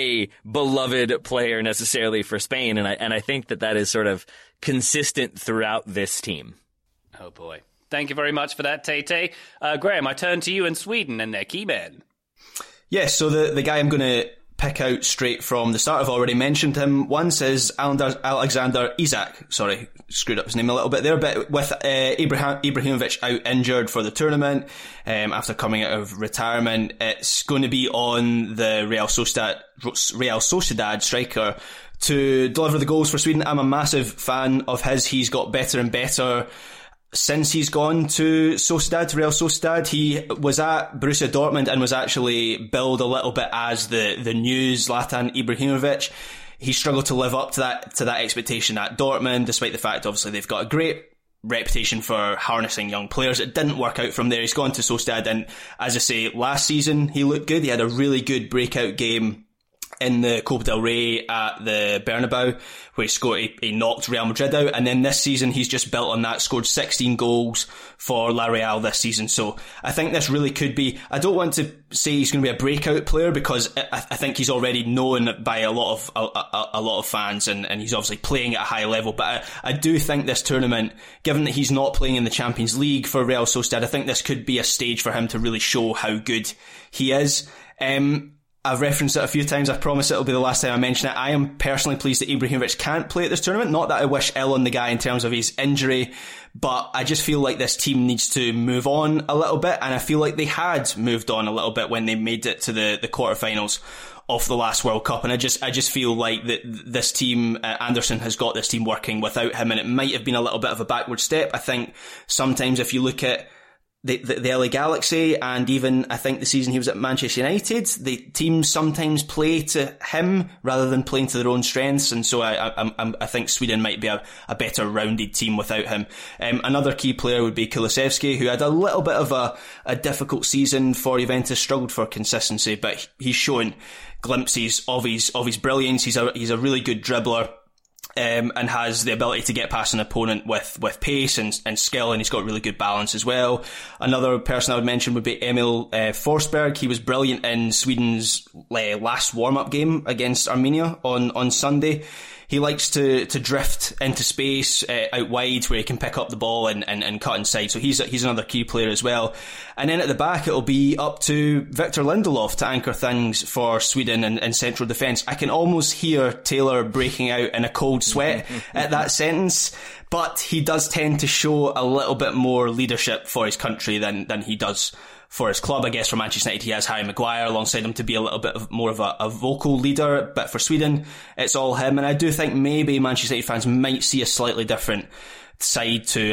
beloved player necessarily for Spain, and I think that is sort of consistent throughout this team. Oh boy. Thank you very much for that, Tay. Graham, I turn to you in Sweden and their key men. Yes, so the guy I'm going to pick out straight from the start, I've already mentioned him once, is Alexander Isak. Sorry, screwed up his name a little bit there, but with Ibrahimovic out injured for the tournament after coming out of retirement, it's going to be on the Real Sociedad striker to deliver the goals for Sweden. I'm a massive fan of his. He's got better and better since he's gone to Real Sociedad. He was at Borussia Dortmund and was actually billed a little bit as the new Zlatan Ibrahimovic. He struggled to live up to that expectation at Dortmund, despite the fact, obviously, they've got a great reputation for harnessing young players. It didn't work out from there. He's gone to Sociedad, and as I say, last season he looked good. He had a really good breakout game in the Copa del Rey at the Bernabeu, where he knocked Real Madrid out, and then this season he's just built on that, scored 16 goals for La Real this season. So I think this really could be, I don't want to say he's going to be a breakout player, because I think he's already known by a lot of fans, and he's obviously playing at a high level. But I do think this tournament, given that he's not playing in the Champions League for Real Sociedad, I think this could be a stage for him to really show how good he is. I've referenced it a few times. I promise it'll be the last time I mention it. I am personally pleased that Ibrahimovic can't play at this tournament. Not that I wish ill on the guy in terms of his injury, but I just feel like this team needs to move on a little bit, and I feel like they had moved on a little bit when they made it to the quarterfinals of the last World Cup. And I just feel like that this team, Anderson has got this team working without him, and it might have been a little bit of a backward step. I think sometimes if you look at the LA Galaxy, and even I think the season he was at Manchester United, the teams sometimes play to him rather than playing to their own strengths, and so I think Sweden might be a better rounded team without him. Another key player would be Kulusevski, who had a little bit of a difficult season for Juventus, struggled for consistency, but he's shown glimpses of his brilliance. He's a really good dribbler. And has the ability to get past an opponent with pace and skill, and he's got really good balance as well. Another person I would mention would be Emil Forsberg. He was brilliant in Sweden's last warm-up game against Armenia on Sunday. He likes to drift into space out wide where he can pick up the ball and cut inside. So he's another key player as well. And then at the back, it'll be up to Victor Lindelof to anchor things for Sweden and central defence. I can almost hear Taylor breaking out in a cold sweat at that sentence, but he does tend to show a little bit more leadership for his country than he does for his club. I guess for Manchester United, he has Harry Maguire alongside him to be a little bit more of a vocal leader, but for Sweden, it's all him. And I do think maybe Manchester United fans might see a slightly different side to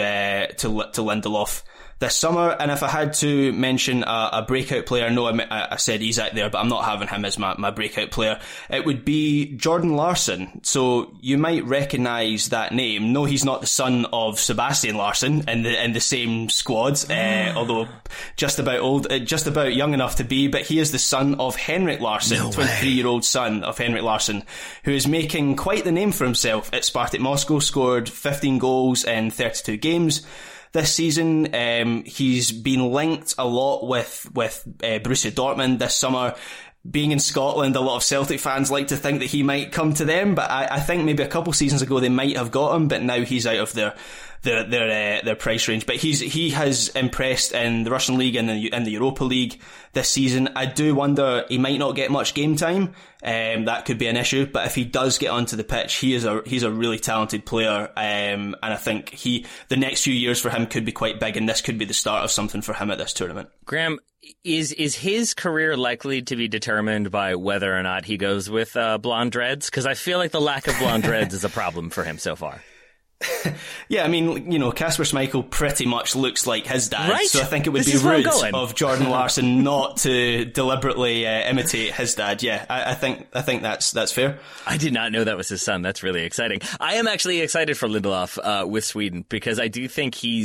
Lindelof this summer. And if I had to mention a breakout player, no, I said Isak there, but I'm not having him as my breakout player. It would be Jordan Larsson. So you might recognise that name. No, he's not the son of Sebastian Larsson in the same squad, although just about young enough to be. But he is the son of Henrik Larsson, 23-year-old son of Henrik Larsson, who is making quite the name for himself at Spartak Moscow. Scored 15 goals in 32 games. This season, he's been linked a lot with Borussia Dortmund this summer. Being in Scotland, a lot of Celtic fans like to think that he might come to them, but I think maybe a couple seasons ago they might have got him, but now he's out of their price range. But he has impressed in the Russian League and in the Europa League this season. I do wonder, he might not get much game time. That could be an issue, but if he does get onto the pitch, he's a really talented player. And I think the next few years for him could be quite big, and this could be the start of something for him at this tournament. Graham, is his career likely to be determined by whether or not he goes with blonde dreads? Because I feel like the lack of blonde dreads is a problem for him so far. Yeah, I mean, Kasper Schmeichel pretty much looks like his dad, right? So I think it would be rude of Jordan Larsson not to deliberately imitate his dad. Yeah, I think that's fair. I did not know that was his son. That's really exciting. I am actually excited for Lindelof with Sweden, because I do think he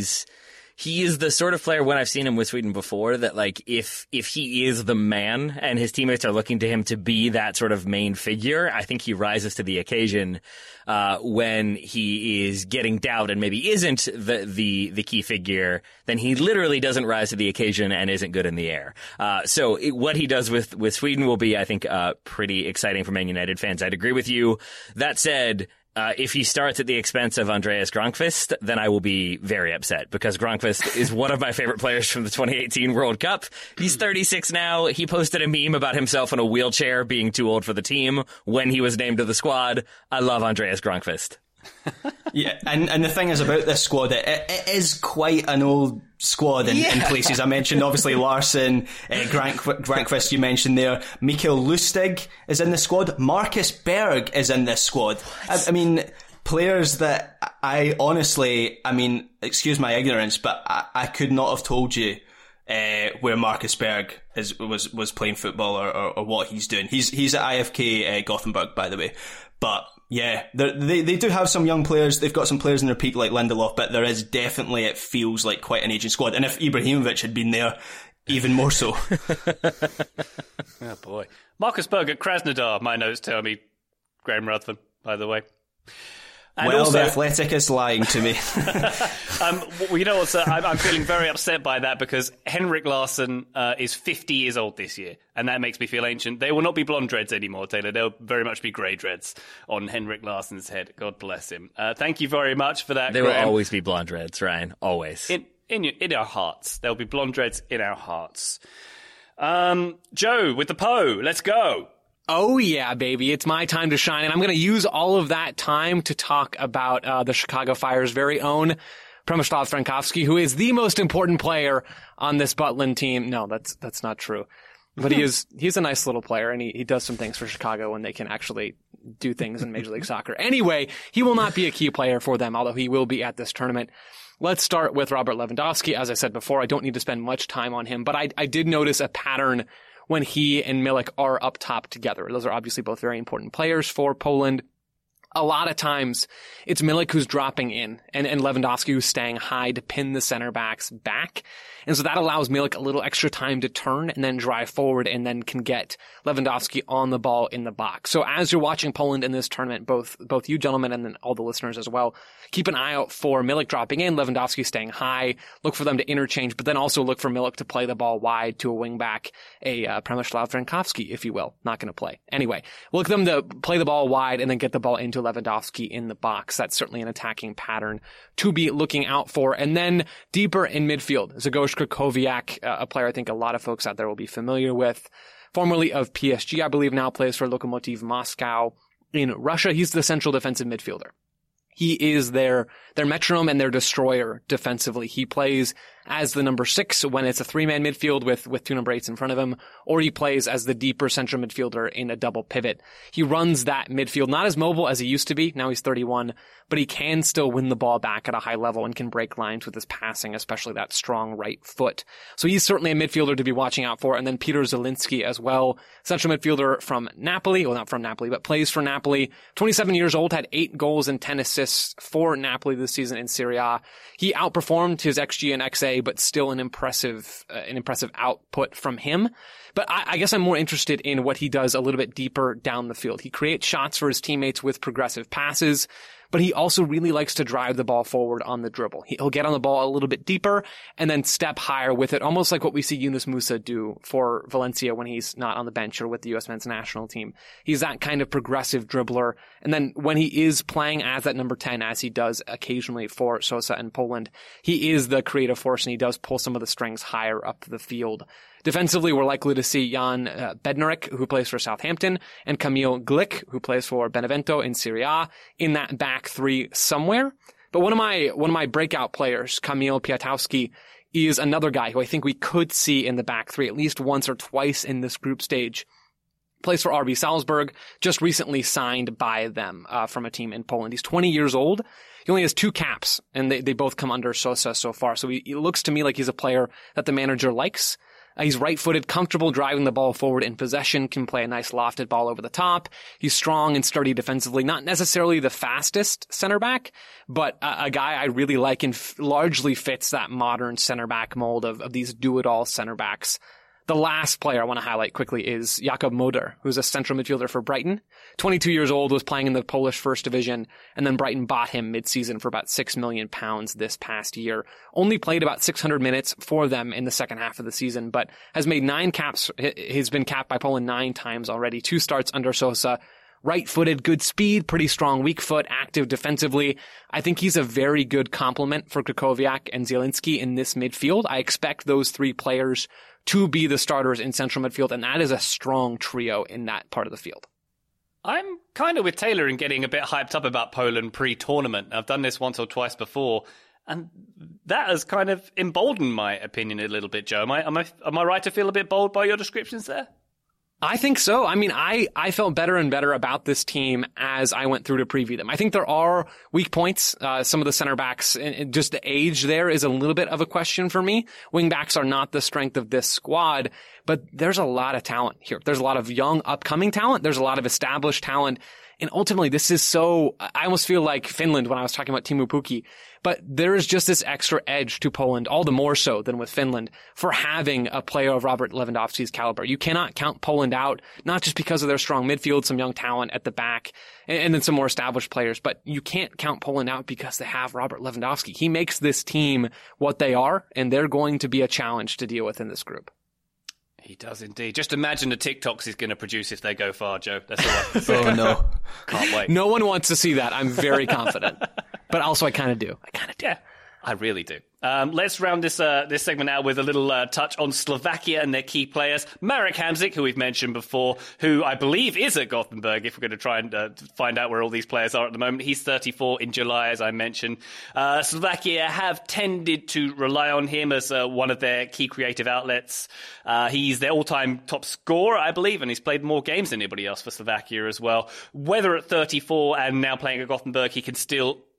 is the sort of player, when I've seen him with Sweden before, that like if he is the man and his teammates are looking to him to be that sort of main figure, I think he rises to the occasion when he is getting doubt and maybe isn't the key figure. Then he literally doesn't rise to the occasion and isn't good in the air. So what he does with Sweden will be, I think, pretty exciting for Man United fans. I'd agree with you. That said, if he starts at the expense of Andreas Granqvist, then I will be very upset, because Granqvist is one of my favorite players from the 2018 World Cup. He's 36 now. He posted a meme about himself in a wheelchair being too old for the team when he was named to the squad. I love Andreas Granqvist. Yeah, and the thing is about this squad, it is quite an old squad in places. I mentioned obviously Larsson, Granqvist you mentioned there. Mikael Lustig is in the squad. Marcus Berg is in this squad. I mean, players that I honestly, excuse my ignorance, but I could not have told you where Marcus Berg was playing football or what he's doing. He's at IFK Gothenburg, by the way. But yeah, they do have some young players. They've got some players in their peak like Lindelof, but there is definitely, it feels like quite an aging squad. And if Ibrahimovic had been there, even more so. Oh boy. Marcus Berg at Krasnodar, my notes tell me. Graham Ruthven, by the way. And well, also, the Athletic is lying to me. Well, you know what, sir? I'm feeling very upset by that, because Henrik Larsson is 50 years old this year, and that makes me feel ancient. They will not be blonde dreads anymore, Taylor. They'll very much be grey dreads on Henrik Larsson's head. God bless him. Thank you very much for that, There Graham. will always be blonde dreads, Ryan. Always. In our hearts. There'll be blonde dreads in our hearts. Joe, with the Poe, let's go. Oh yeah, baby. It's my time to shine. And I'm going to use all of that time to talk about the Chicago Fire's very own Przemysław Frankowski, who is the most important player on this Butland team. No, that's not true. But he's a nice little player, and he does some things for Chicago when they can actually do things in Major League Soccer. Anyway, he will not be a key player for them, although he will be at this tournament. Let's start with Robert Lewandowski. As I said before, I don't need to spend much time on him, but I did notice a pattern when he and Milik are up top together. Those are obviously both very important players for Poland. A lot of times, it's Milik who's dropping in and Lewandowski who's staying high to pin the center backs back. And so that allows Milik a little extra time to turn and then drive forward and then can get Lewandowski on the ball in the box. So as you're watching Poland in this tournament, both you gentlemen and then all the listeners as well, keep an eye out for Milik dropping in, Lewandowski staying high, look for them to interchange, but then also look for Milik to play the ball wide to a wingback, a Przemysław Frankowski, if you will. Not going to play. Anyway, look them to play the ball wide and then get the ball into Lewandowski in the box. That's certainly an attacking pattern to be looking out for. And then deeper in midfield, Zagorz Krychowiak, a player I think a lot of folks out there will be familiar with, formerly of PSG, I believe now plays for Lokomotiv Moscow in Russia. He's the central defensive midfielder. He is their metronome and their destroyer defensively. He plays as the number 6 when it's a 3-man midfield with 2 number 8s in front of him, or he plays as the deeper central midfielder in a double pivot. He runs that midfield, not as mobile as he used to be. Now he's 31, but he can still win the ball back at a high level and can break lines with his passing, especially that strong right foot. So he's certainly a midfielder to be watching out for. And then Peter Zielinski as well, central midfielder from Napoli, well, not from Napoli, but plays for Napoli. 27 years old, had 8 goals and 10 assists for Napoli this season in Serie A. He outperformed his XG and XA, but still an impressive output from him. But I guess I'm more interested in what he does a little bit deeper down the field. He creates shots for his teammates with progressive passes, but he also really likes to drive the ball forward on the dribble. He'll get on the ball a little bit deeper and then step higher with it, almost like what we see Yunus Musa do for Valencia when he's not on the bench or with the U.S. men's national team. He's that kind of progressive dribbler. And then when he is playing as that number 10, as he does occasionally for Sosa and Poland, he is the creative force and he does pull some of the strings higher up the field. Defensively, we're likely to see Jan Bednarek, who plays for Southampton, and Kamil Glik, who plays for Benevento in Serie A, in that back 3 somewhere. But one of my breakout players, Kamil Piatowski, is another guy who I think we could see in the back 3 at least once or twice in this group stage. Plays for RB Salzburg, just recently signed by them from a team in Poland. He's 20 years old. He only has 2 caps, and they both come under Sosa so far. So he looks to me like he's a player that the manager likes. He's right-footed, comfortable driving the ball forward in possession, can play a nice lofted ball over the top. He's strong and sturdy defensively, not necessarily the fastest center back, but a guy I really like and largely fits that modern center back mold of these do-it-all center backs. The last player I want to highlight quickly is Jakub Moder, who's a central midfielder for Brighton. 22 years old, was playing in the Polish First Division, and then Brighton bought him mid-season for about £6 million this past year. Only played about 600 minutes for them in the second half of the season, but has made 9 caps. He's been capped by Poland 9 times already, 2 starts under Sosa. Right-footed, good speed, pretty strong weak foot, active defensively. I think he's a very good complement for Krychowiak and Zielinski in this midfield. I expect those 3 players to be the starters in central midfield, and that is a strong trio in that part of the field. I'm kind of with Taylor in getting a bit hyped up about Poland pre-tournament. I've done this once or twice before, and that has kind of emboldened my opinion a little bit, Joe. Am I right to feel a bit bold by your descriptions there? I think so. I mean, I felt better and better about this team as I went through to preview them. I think there are weak points. Some of the center backs, and just the age there is a little bit of a question for me. Wing backs are not the strength of this squad, but there's a lot of talent here. There's a lot of young, upcoming talent. There's a lot of established talent. And ultimately, this is so, I almost feel like Finland when I was talking about Teemu Pukki. But there is just this extra edge to Poland, all the more so than with Finland, for having a player of Robert Lewandowski's caliber. You cannot count Poland out, not just because of their strong midfield, some young talent at the back, and then some more established players, but you can't count Poland out because they have Robert Lewandowski. He makes this team what they are, and they're going to be a challenge to deal with in this group. He does indeed. Just imagine the TikToks he's going to produce if they go far, Joe. That's all I can say. Oh, no. Can't wait. No one wants to see that. I'm very confident. But also I kind of do. Yeah, I really do. Let's round this segment out with a little touch on Slovakia and their key players. Marek Hamsik, who we've mentioned before, who I believe is at Gothenburg, if we're going to try and find out where all these players are at the moment. He's 34 in July, as I mentioned. Slovakia have tended to rely on him as one of their key creative outlets. He's their all-time top scorer, I believe, and he's played more games than anybody else for Slovakia as well. Whether at 34 and now playing at Gothenburg, he can still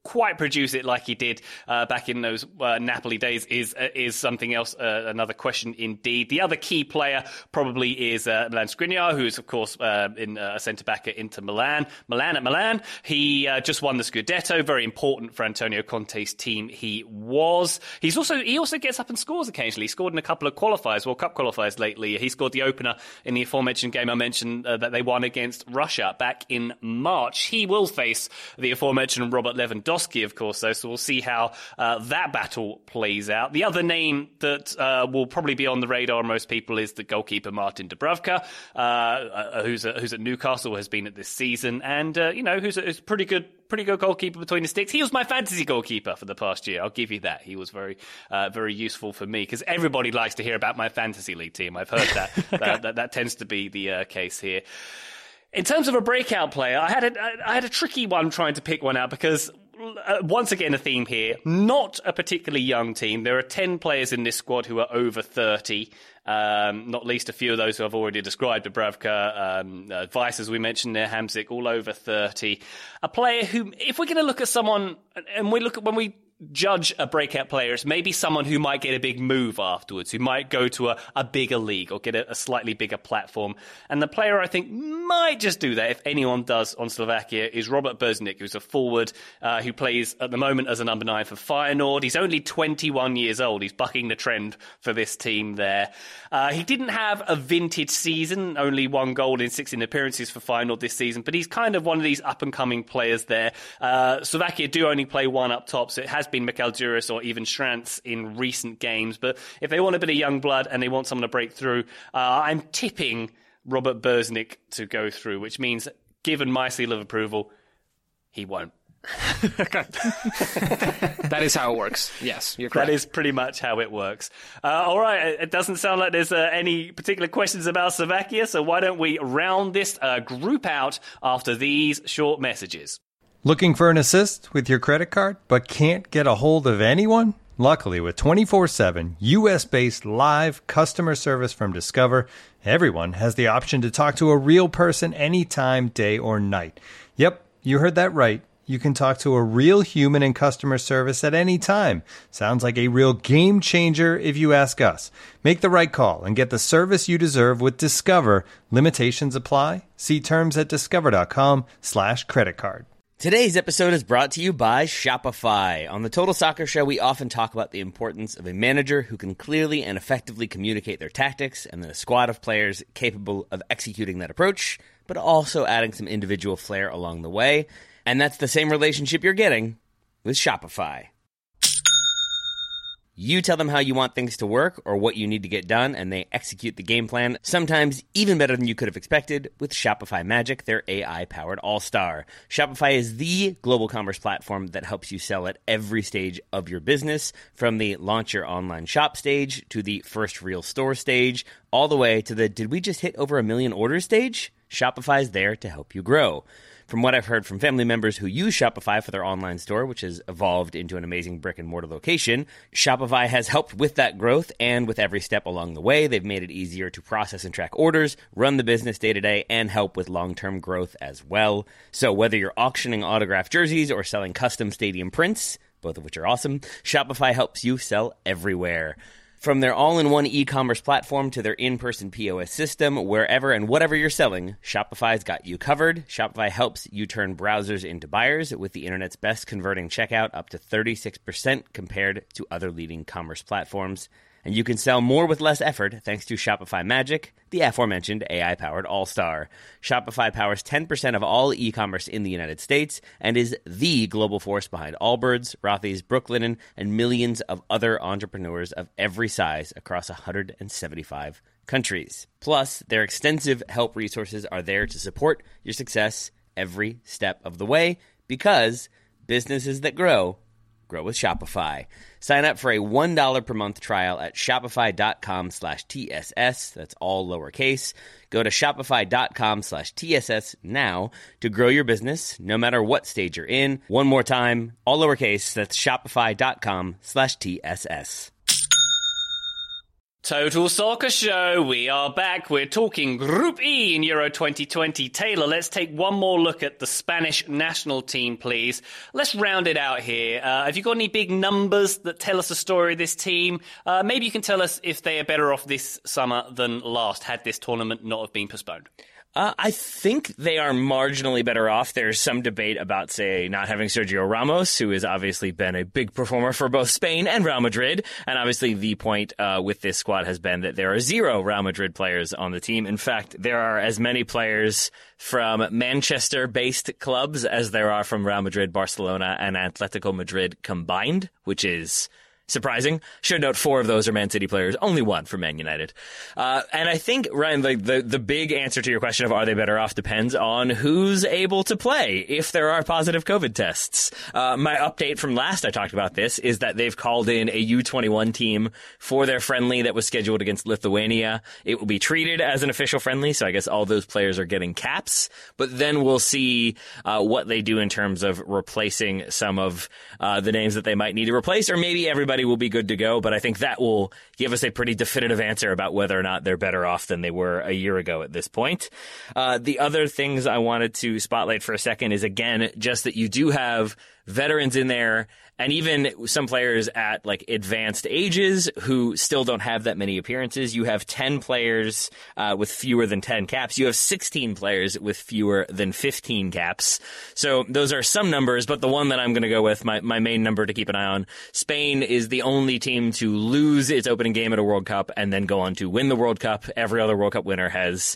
quite produce it like he did back in those Napoli days is something else, another question indeed. The other key player probably is Milan Skriniar, who's, of course, in a centre-back at Inter Milan. Milan. He just won the Scudetto, very important for Antonio Conte's team. He also gets up and scores occasionally. He scored in a couple of qualifiers, World Cup qualifiers lately. He scored the opener in the aforementioned game I mentioned that they won against Russia back in March. He will face the aforementioned Robert Lewandowski, of course, though, so we'll see how that battle plays out. The other name that will probably be on the radar of most people is the goalkeeper Martin Dubravka, who's at Newcastle, has been at this season, and who's a pretty good goalkeeper between the sticks. He was my fantasy goalkeeper for the past year. I'll give you that. He was very useful for me because everybody likes to hear about my fantasy league team. I've heard that that tends to be the case here. In terms of a breakout player, I had a tricky one trying to pick one out because once again, a theme here. Not a particularly young team. There are 10 players in this squad who are over 30. Not least a few of those who I've already described, Dubravka, Weiss, as we mentioned there, Hamsik, all over 30. A player who, if we're going to look at someone, and when we judge a breakout player, it's maybe someone who might get a big move afterwards, who might go to a bigger league or get a slightly bigger platform. And the player I think might just do that, if anyone does, on Slovakia, is Robert Brznik, who's a forward who plays at the moment as a number 9 for Feyenoord. He's only 21 years old. He's bucking the trend for this team there. He didn't have a vintage season, only 1 goal in 16 appearances for Feyenoord this season, but he's kind of one of these up-and-coming players there. Slovakia do only play one up top, so it has been Mikhail Djuris or even Schranz in recent games. But if they want a bit of young blood and they want someone to break through, I'm tipping Robert Brznik to go through, which means, given my seal of approval, he won't. That is how it works. Yes, you're correct. That is pretty much how it works. All right, it doesn't sound like there's any particular questions about Slovakia, so why don't we round this group out after these short messages? Looking for an assist with your credit card, but can't get a hold of anyone? Luckily, with 24/7 U.S.-based live customer service from Discover, everyone has the option to talk to a real person anytime, day or night. Yep, you heard that right. You can talk to a real human in customer service at any time. Sounds like a real game changer if you ask us. Make the right call and get the service you deserve with Discover. Limitations apply. See terms at discover.com/creditcard. Today's episode is brought to you by Shopify. On the Total Soccer Show, we often talk about the importance of a manager who can clearly and effectively communicate their tactics and then a squad of players capable of executing that approach, but also adding some individual flair along the way. And that's the same relationship you're getting with Shopify. You tell them how you want things to work or what you need to get done, and they execute the game plan, sometimes even better than you could have expected, with Shopify Magic, their AI-powered all-star. Shopify is the global commerce platform that helps you sell at every stage of your business, from the launch your online shop stage to the first real store stage, all the way to the did we just hit over 1 million orders stage? Shopify is there to help you grow. From what I've heard from family members who use Shopify for their online store, which has evolved into an amazing brick-and-mortar location, Shopify has helped with that growth, and with every step along the way, they've made it easier to process and track orders, run the business day-to-day, and help with long-term growth as well. So whether you're auctioning autographed jerseys or selling custom stadium prints, both of which are awesome, Shopify helps you sell everywhere. From their all-in-one e-commerce platform to their in-person POS system, wherever and whatever you're selling, Shopify's got you covered. Shopify helps you turn browsers into buyers with the internet's best converting checkout, up to 36% compared to other leading commerce platforms. And you can sell more with less effort thanks to Shopify Magic, the aforementioned AI-powered all-star. Shopify powers 10% of all e-commerce in the United States and is the global force behind Allbirds, Rothy's, Brooklinen, and millions of other entrepreneurs of every size across 175 countries. Plus, their extensive help resources are there to support your success every step of the way, because businesses that grow with Shopify. Sign up for a $1 per month trial at shopify.com/TSS. That's all lowercase. Go to shopify.com/TSS now to grow your business, no matter what stage you're in. One more time, all lowercase. That's shopify.com/TSS. Total Soccer Show, we are back. We're talking Group E in Euro 2020. Taylor, let's take one more look at the Spanish national team, please. Let's round it out here. Have you got any big numbers that tell us the story of this team? Maybe you can tell us if they are better off this summer than last, had this tournament not have been postponed. I think they are marginally better off. There's some debate about, say, not having Sergio Ramos, who has obviously been a big performer for both Spain and Real Madrid. And obviously the point with this squad has been that there are 0 Real Madrid players on the team. In fact, there are as many players from Manchester-based clubs as there are from Real Madrid, Barcelona, and Atletico Madrid combined, which is surprising. Should note 4 of those are Man City players, only 1 for Man United. And I think, Ryan, the big answer to your question of are they better off depends on who's able to play if there are positive COVID tests. My update from last I talked about this is that they've called in a U21 team for their friendly that was scheduled against Lithuania. It will be treated as an official friendly, so I guess all those players are getting caps. But then we'll see what they do in terms of replacing some of the names that they might need to replace, or maybe everybody will be good to go, but I think that will give us a pretty definitive answer about whether or not they're better off than they were a year ago at this point. The other things I wanted to spotlight for a second is, again, just that you do have veterans in there, and even some players at like advanced ages who still don't have that many appearances. You have 10 players with fewer than 10 caps. You have 16 players with fewer than 15 caps. So those are some numbers, but the one that I'm going to go with, my main number to keep an eye on, Spain is the only team to lose its opening game at a World Cup and then go on to win the World Cup. Every other World Cup winner has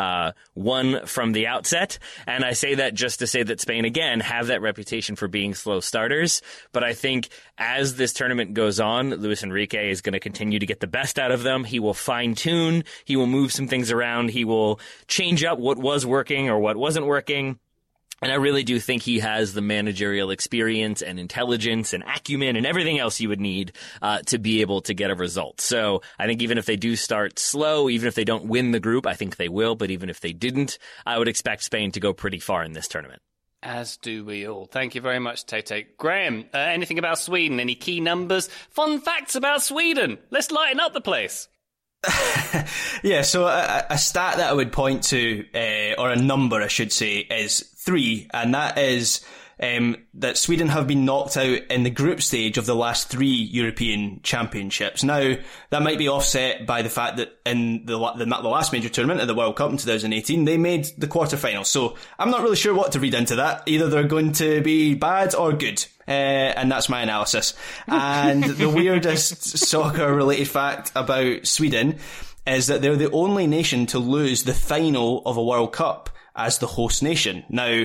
won from the outset. And I say that just to say that Spain, again, have that reputation for being slow starters. But I think as this tournament goes on, Luis Enrique is going to continue to get the best out of them. He will fine-tune. He will move some things around. He will change up what was working or what wasn't working. And I really do think he has the managerial experience and intelligence and acumen and everything else you would need to be able to get a result. So I think even if they do start slow, even if they don't win the group, I think they will. But even if they didn't, I would expect Spain to go pretty far in this tournament. As do we all. Thank you very much, Tate. Graham, anything about Sweden? Any key numbers? Fun facts about Sweden? Let's lighten up the place. Yeah, so a stat that I would point to, or a number I should say, is 3, and that is that Sweden have been knocked out in the group stage of the last 3 European Championships. Now, that might be offset by the fact that in the last major tournament at the World Cup in 2018, they made the quarterfinals. So I'm not really sure what to read into that. Either they're going to be bad or good. And that's my analysis. And the weirdest soccer-related fact about Sweden is that they're the only nation to lose the final of a World Cup as the host nation. Now,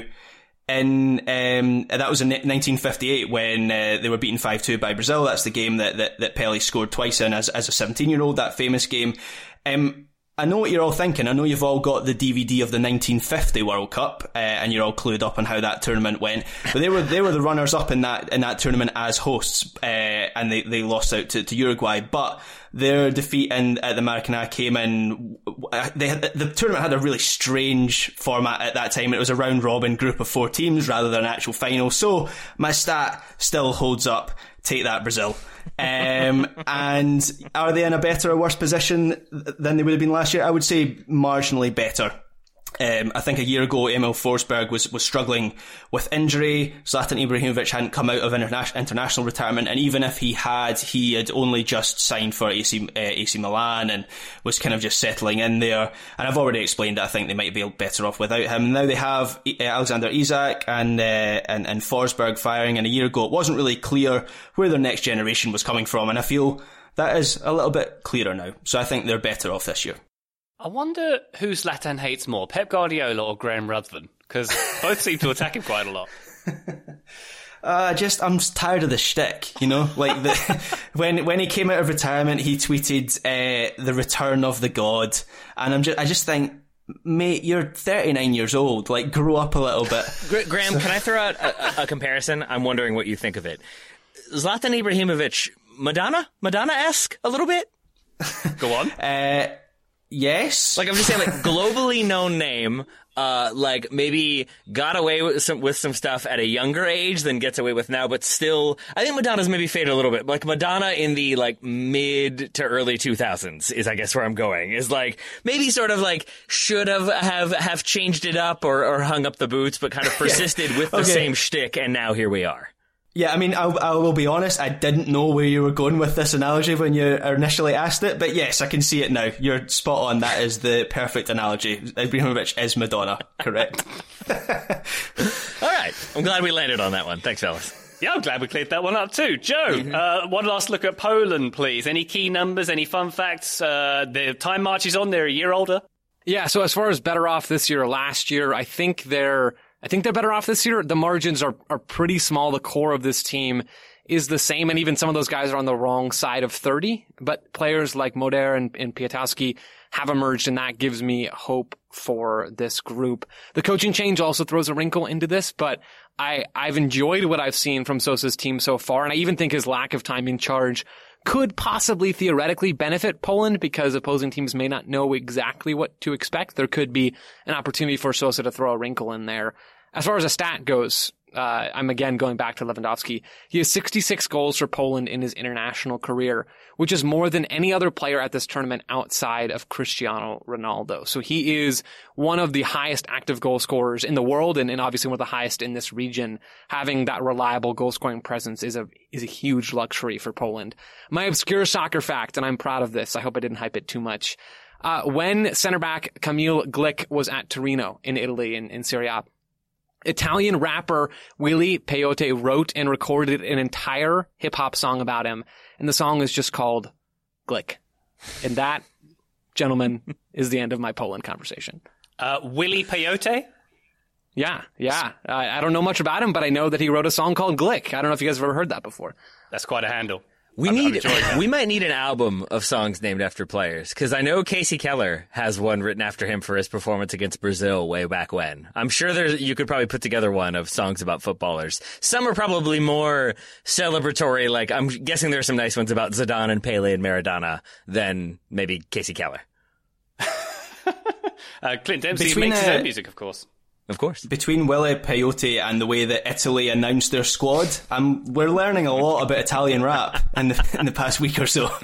that was in 1958 when they were beaten 5-2 by Brazil. That's the game that Pelé scored twice in as a 17-year-old, that famous game. I know what you're all thinking. I know you've all got the DVD of the 1950 World Cup, and you're all clued up on how that tournament went. But they were the runners up in that tournament as hosts, and they lost out to Uruguay. But their defeat at the Maracanã came in. The tournament had a really strange format at that time. It was a round robin group of 4 teams rather than an actual final. So my stat still holds up. Take that, Brazil. And are they in a better or worse position than they would have been last year? I would say marginally better. I think a year ago, Emil Forsberg was struggling with injury. Zlatan Ibrahimovic hadn't come out of international retirement, and even if he had only just signed for AC Milan and was kind of just settling in there. And I've already explained that I think they might be better off without him. Now they have Alexander Isak and Forsberg firing, and a year ago it wasn't really clear where their next generation was coming from, and I feel that is a little bit clearer now. So I think they're better off this year. I wonder who Zlatan hates more, Pep Guardiola or Graham Ruthven, because both seem to attack him quite a lot. I'm tired of the shtick, you know? Like, when he came out of retirement, he tweeted, the return of the God. And I just think, mate, you're 39 years old. Like, grow up a little bit. Graham, can I throw out a comparison? I'm wondering what you think of it. Zlatan Ibrahimovic, Madonna-esque a little bit? Go on. Yes. Like, I'm just saying, like, globally known name, like maybe got away with some stuff at a younger age than gets away with now, but still, I think Madonna's maybe faded a little bit. Like Madonna in the like mid to early 2000s is, I guess, where I'm going. Is like maybe sort of like should have changed it up or hung up the boots, but kind of persisted with the same shtick, and now here we are. Yeah, I mean, I will be honest, I didn't know where you were going with this analogy when you initially asked it, but yes, I can see it now. You're spot on. That is the perfect analogy. Ibrahimovic is Madonna. Correct. All right. I'm glad we landed on that one. Thanks, fellas. Yeah, I'm glad we cleared that one up too. Joe, one last look at Poland, please. Any key numbers, any fun facts? The time marches on. They're a year older. Yeah, so as far as better off this year or last year, I think they're better off this year. The margins are pretty small. The core of this team is the same, and even some of those guys are on the wrong side of 30. But players like Moder and Piatowski have emerged, and that gives me hope for this group. The coaching change also throws a wrinkle into this, but I've enjoyed what I've seen from Sosa's team so far, and I even think his lack of time in charge could possibly theoretically benefit Poland because opposing teams may not know exactly what to expect. There could be an opportunity for Sosa to throw a wrinkle in there. As far as a stat goes, I'm again going back to Lewandowski. He has 66 goals for Poland in his international career, which is more than any other player at this tournament outside of Cristiano Ronaldo. So he is one of the highest active goal scorers in the world, and obviously one of the highest in this region. Having that reliable goal scoring presence is a huge luxury for Poland. My obscure soccer fact, and I'm proud of this, I hope I didn't hype it too much. When center back Kamil Glik was at Torino in Italy in Serie A, Italian rapper Willy Peyote wrote and recorded an entire hip-hop song about him, and the song is just called Glick. And that, gentlemen, is the end of my Poland conversation. Willy Peyote? Yeah. I don't know much about him, but I know that he wrote a song called Glick. I don't know if you guys have ever heard that before. That's quite a handle. We might need an album of songs named after players, because I know Casey Keller has one written after him for his performance against Brazil way back when. I'm sure you could probably put together one of songs about footballers. Some are probably more celebratory, like I'm guessing there are some nice ones about Zidane and Pele and Maradona than maybe Casey Keller. Clint Dempsey makes his own music, of course. Of course. Between Willy Peyote and the way that Italy announced their squad, we're learning a lot about Italian rap in the past week or so.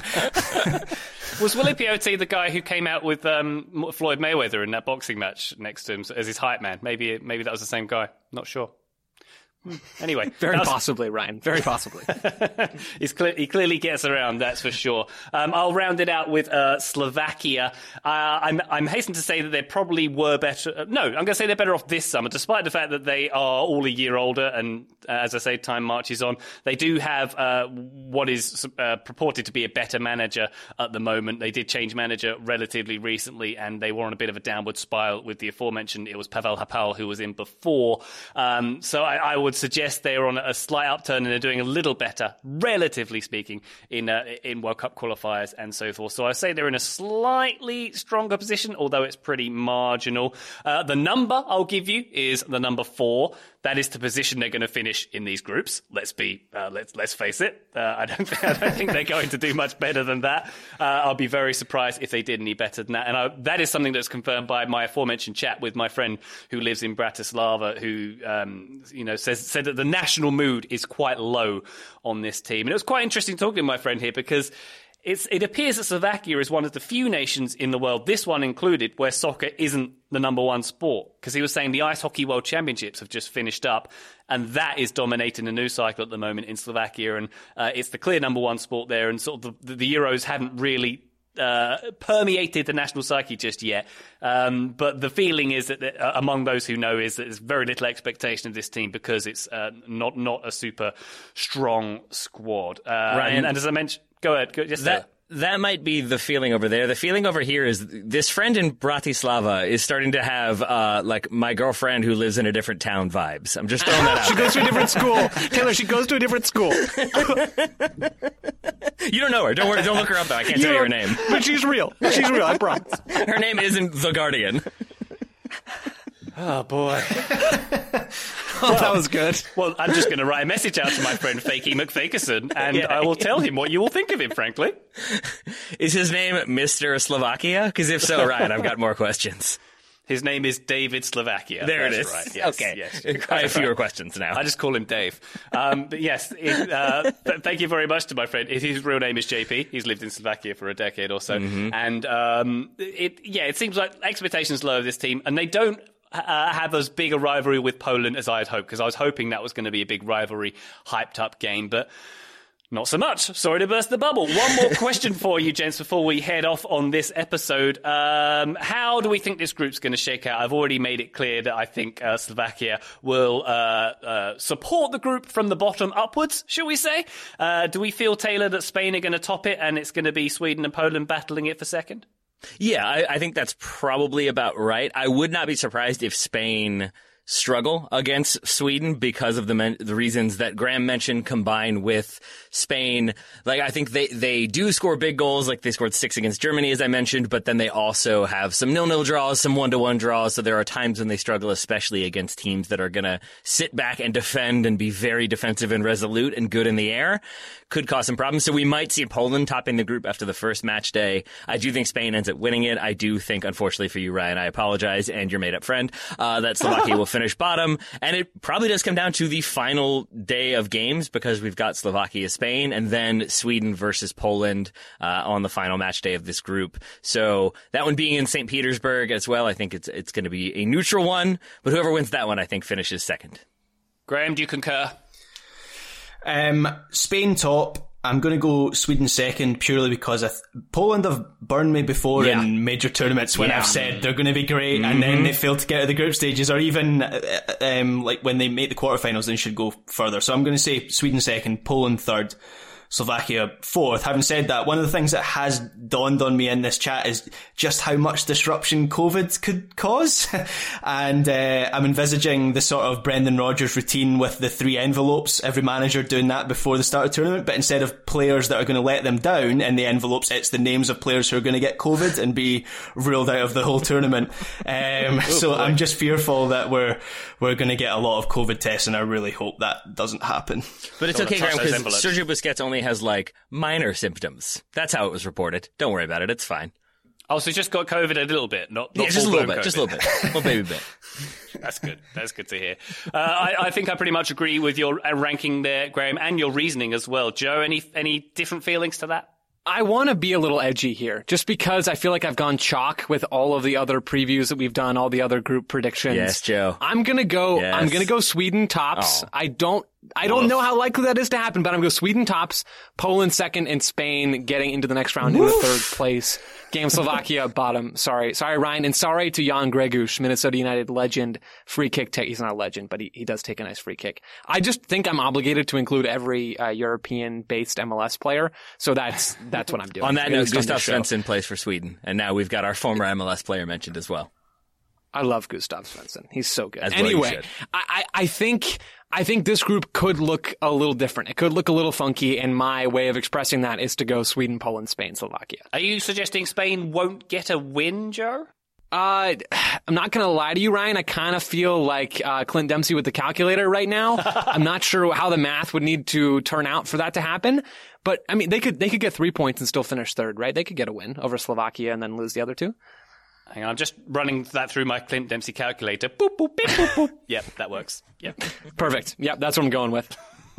Was Willy Peyote the guy who came out with Floyd Mayweather in that boxing match next to him as his hype man? Maybe that was the same guy. Not sure. Anyway, very possibly, Ryan. Very possibly. He clearly gets around, that's for sure. I'll round it out with Slovakia. I'm hastened to say that they probably were better. No, I'm going to say they're better off this summer, despite the fact that they are all a year older. And as I say, time marches on. They do have what is purported to be a better manager at the moment. They did change manager relatively recently, and they were on a bit of a downward spiral with the aforementioned. It was Pavel Hapal who was in before. So I would suggest they're on a slight upturn and they're doing a little better, relatively speaking, in World Cup qualifiers and so forth. So I say they're in a slightly stronger position, although it's pretty marginal. The number I'll give you is the number 4. That is the position they're going to finish in these groups. Let's face it. I don't think they're going to do much better than that. I'll be very surprised if they did any better than that. And that is something that's confirmed by my aforementioned chat with my friend who lives in Bratislava, who said that the national mood is quite low on this team. And it was quite interesting talking to my friend here because it appears that Slovakia is one of the few nations in the world, this one included, where soccer isn't the number one sport. Because he was saying the Ice Hockey World Championships have just finished up, and that is dominating the news cycle at the moment in Slovakia, and it's the clear number one sport there, and sort of the Euros hadn't really permeated the national psyche just yet. But the feeling is that among those who know is that there's very little expectation of this team because it's not a super strong squad. Ryan, and as I mentioned, go ahead. That might be the feeling over there. The feeling over here is this friend in Bratislava is starting to have like my girlfriend who lives in a different town vibes. I'm just throwing that out. She goes to a different school. Taylor, she goes to a different school. You don't know her. Don't worry. Don't look her up though. I can't tell you her name. But she's real. She's real. I promise. Her name isn't The Guardian. Oh, boy. Well, that was good. Well, I'm just going to write a message out to my friend Fakey McFakerson, and I will tell him what you will think of him, frankly. Is his name Mr. Slovakia? Because if so, Ryan, I've got more questions. His name is David Slovakia. There That's it is. Right. Yes, okay. Yes. I have fewer questions now. I just call him Dave. But yes, thank you very much to my friend. His real name is JP. He's lived in Slovakia for a decade or so. And it seems like expectations low of this team, and they don't have as big a rivalry with Poland as I had hoped, because I was hoping that was going to be a big rivalry, hyped up game, but not so much. Sorry to burst the bubble. One more question for you, gents, before we head off on this episode. How do we think this group's going to shake out? I've already made it clear that I think Slovakia will support the group from the bottom upwards, shall we say? Do we feel, Taylor, that Spain are going to top it and it's going to be Sweden and Poland battling it for second? Yeah, I think that's probably about right. I would not be surprised if Spain struggle against Sweden because of the reasons that Graham mentioned, combined with Spain. Like, I think they do score big goals. Like, they scored 6 against Germany, as I mentioned, but then they also have some 0-0 draws, some 1-1 draws. So there are times when they struggle, especially against teams that are going to sit back and defend and be very defensive and resolute and good in the air. Could cause some problems. So we might see Poland topping the group after the first match day. I do think Spain ends up winning it. I do think, unfortunately for you, Ryan, I apologize, and your made-up friend, that Slovakia will finish bottom. And it probably does come down to the final day of games, because we've got Slovakia-Spain and then Sweden versus Poland on the final match day of this group. So that one being in St. Petersburg as well, I think it's going to be a neutral one. But whoever wins that one, I think, finishes second. Graham, do you concur? Spain top. I'm going to go Sweden second, purely because Poland have burned me before in major tournaments when I've said they're going to be great, and then they fail to get out of the group stages, or even like when they make the quarterfinals, they should go further. So I'm going to say Sweden second, Poland third, Slovakia fourth. Having said that, one of the things that has dawned on me in this chat is just how much disruption COVID could cause. And I'm envisaging the sort of Brendan Rodgers routine with the 3 envelopes, every manager doing that before the start of the tournament, but instead of players that are going to let them down in the envelopes, it's the names of players who are going to get COVID and be ruled out of the whole tournament. So I'm just fearful that we're going to get a lot of COVID tests, and I really hope that doesn't happen. But it's okay, Graham, because Sergio Busquets only has like minor symptoms. That's how it was reported. Don't worry about it. It's fine. Oh, so he just got COVID a little bit, not just a little bit, COVID. just a little bit, a little baby bit. That's good. That's good to hear. I think I pretty much agree with your ranking there, Graham, and your reasoning as well. Joe, any different feelings to that? I want to be a little edgy here, just because I feel like I've gone chalk with all of the other previews that we've done, all the other group predictions. Yes, Joe. I'm gonna go Sweden tops. Oh. I don't know how likely that is to happen, but I'm going to go Sweden tops, Poland second, and Spain getting into the next round in the third place game. Slovakia bottom. Sorry, Ryan, and sorry to Jan Greguš, Minnesota United legend, free kick take. He's not a legend, but he does take a nice free kick. I just think I'm obligated to include every European-based MLS player, so that's what I'm doing. On that note, Gustav Svensson plays for Sweden, and now we've got our former MLS player mentioned as well. I love Gustav Svensson. He's so good. As anyway, well I think this group could look a little different. It could look a little funky, and my way of expressing that is to go Sweden, Poland, Spain, Slovakia. Are you suggesting Spain won't get a win, Joe? I'm not going to lie to you, Ryan. I kind of feel like Clint Dempsey with the calculator right now. I'm not sure how the math would need to turn out for that to happen. But, I mean, they could get 3 points and still finish third, right? They could get a win over Slovakia and then lose the other 2. Hang on, I'm just running that through my Clint Dempsey calculator. Boop, boop, beep, boop, boop. Yep, that works. Yep. Perfect. Yep, that's what I'm going with.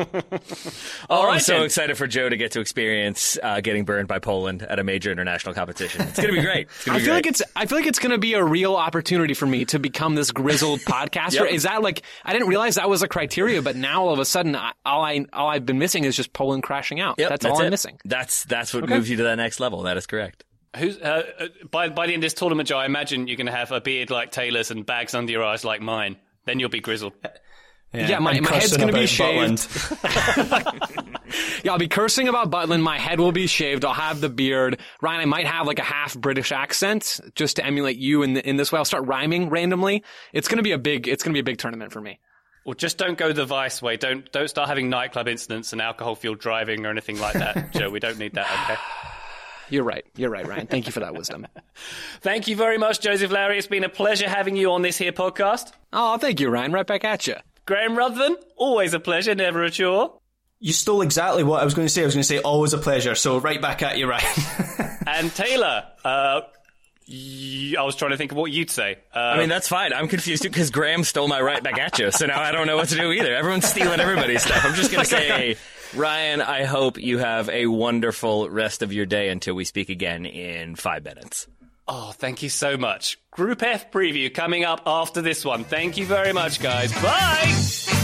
All right, I'm so excited for Joe to get to experience getting burned by Poland at a major international competition. It's going to be great. I feel like it's going to be a real opportunity for me to become this grizzled podcaster. Is that like, I didn't realize that was a criteria, but now all of a sudden all I've been missing is just Poland crashing out. Yep, that's all I'm missing. That's what moves you to that next level. That is correct. Who's by the end of this tournament, Joe, I imagine you're going to have a beard like Taylor's and bags under your eyes like mine. Then you'll be grizzled. Yeah, my head's going to be shaved. Yeah, I'll be cursing about Butland. My head will be shaved. I'll have the beard. Ryan, I might have like a half British accent just to emulate you in this way. I'll start rhyming randomly. It's going to be a big tournament for me. Well, just don't go the Vice way. Don't start having nightclub incidents and alcohol-fueled driving or anything like that, Joe. We don't need that, okay? You're right, Ryan. Thank you for that wisdom. Thank you very much, Joseph Lowry. It's been a pleasure having you on this here podcast. Oh, thank you, Ryan. Right back at you. Graham Ruthven, always a pleasure, never a chore. You stole exactly what I was going to say. I was going to say always a pleasure, so right back at you, Ryan. And Taylor, I was trying to think of what you'd say. I mean, that's fine. I'm confused too because Graham stole my right back at you, so now I don't know what to do either. Everyone's stealing everybody's stuff. I'm just going to say, Ryan, I hope you have a wonderful rest of your day until we speak again in 5 minutes. Oh, thank you so much. Group F preview coming up after this one. Thank you very much, guys. Bye!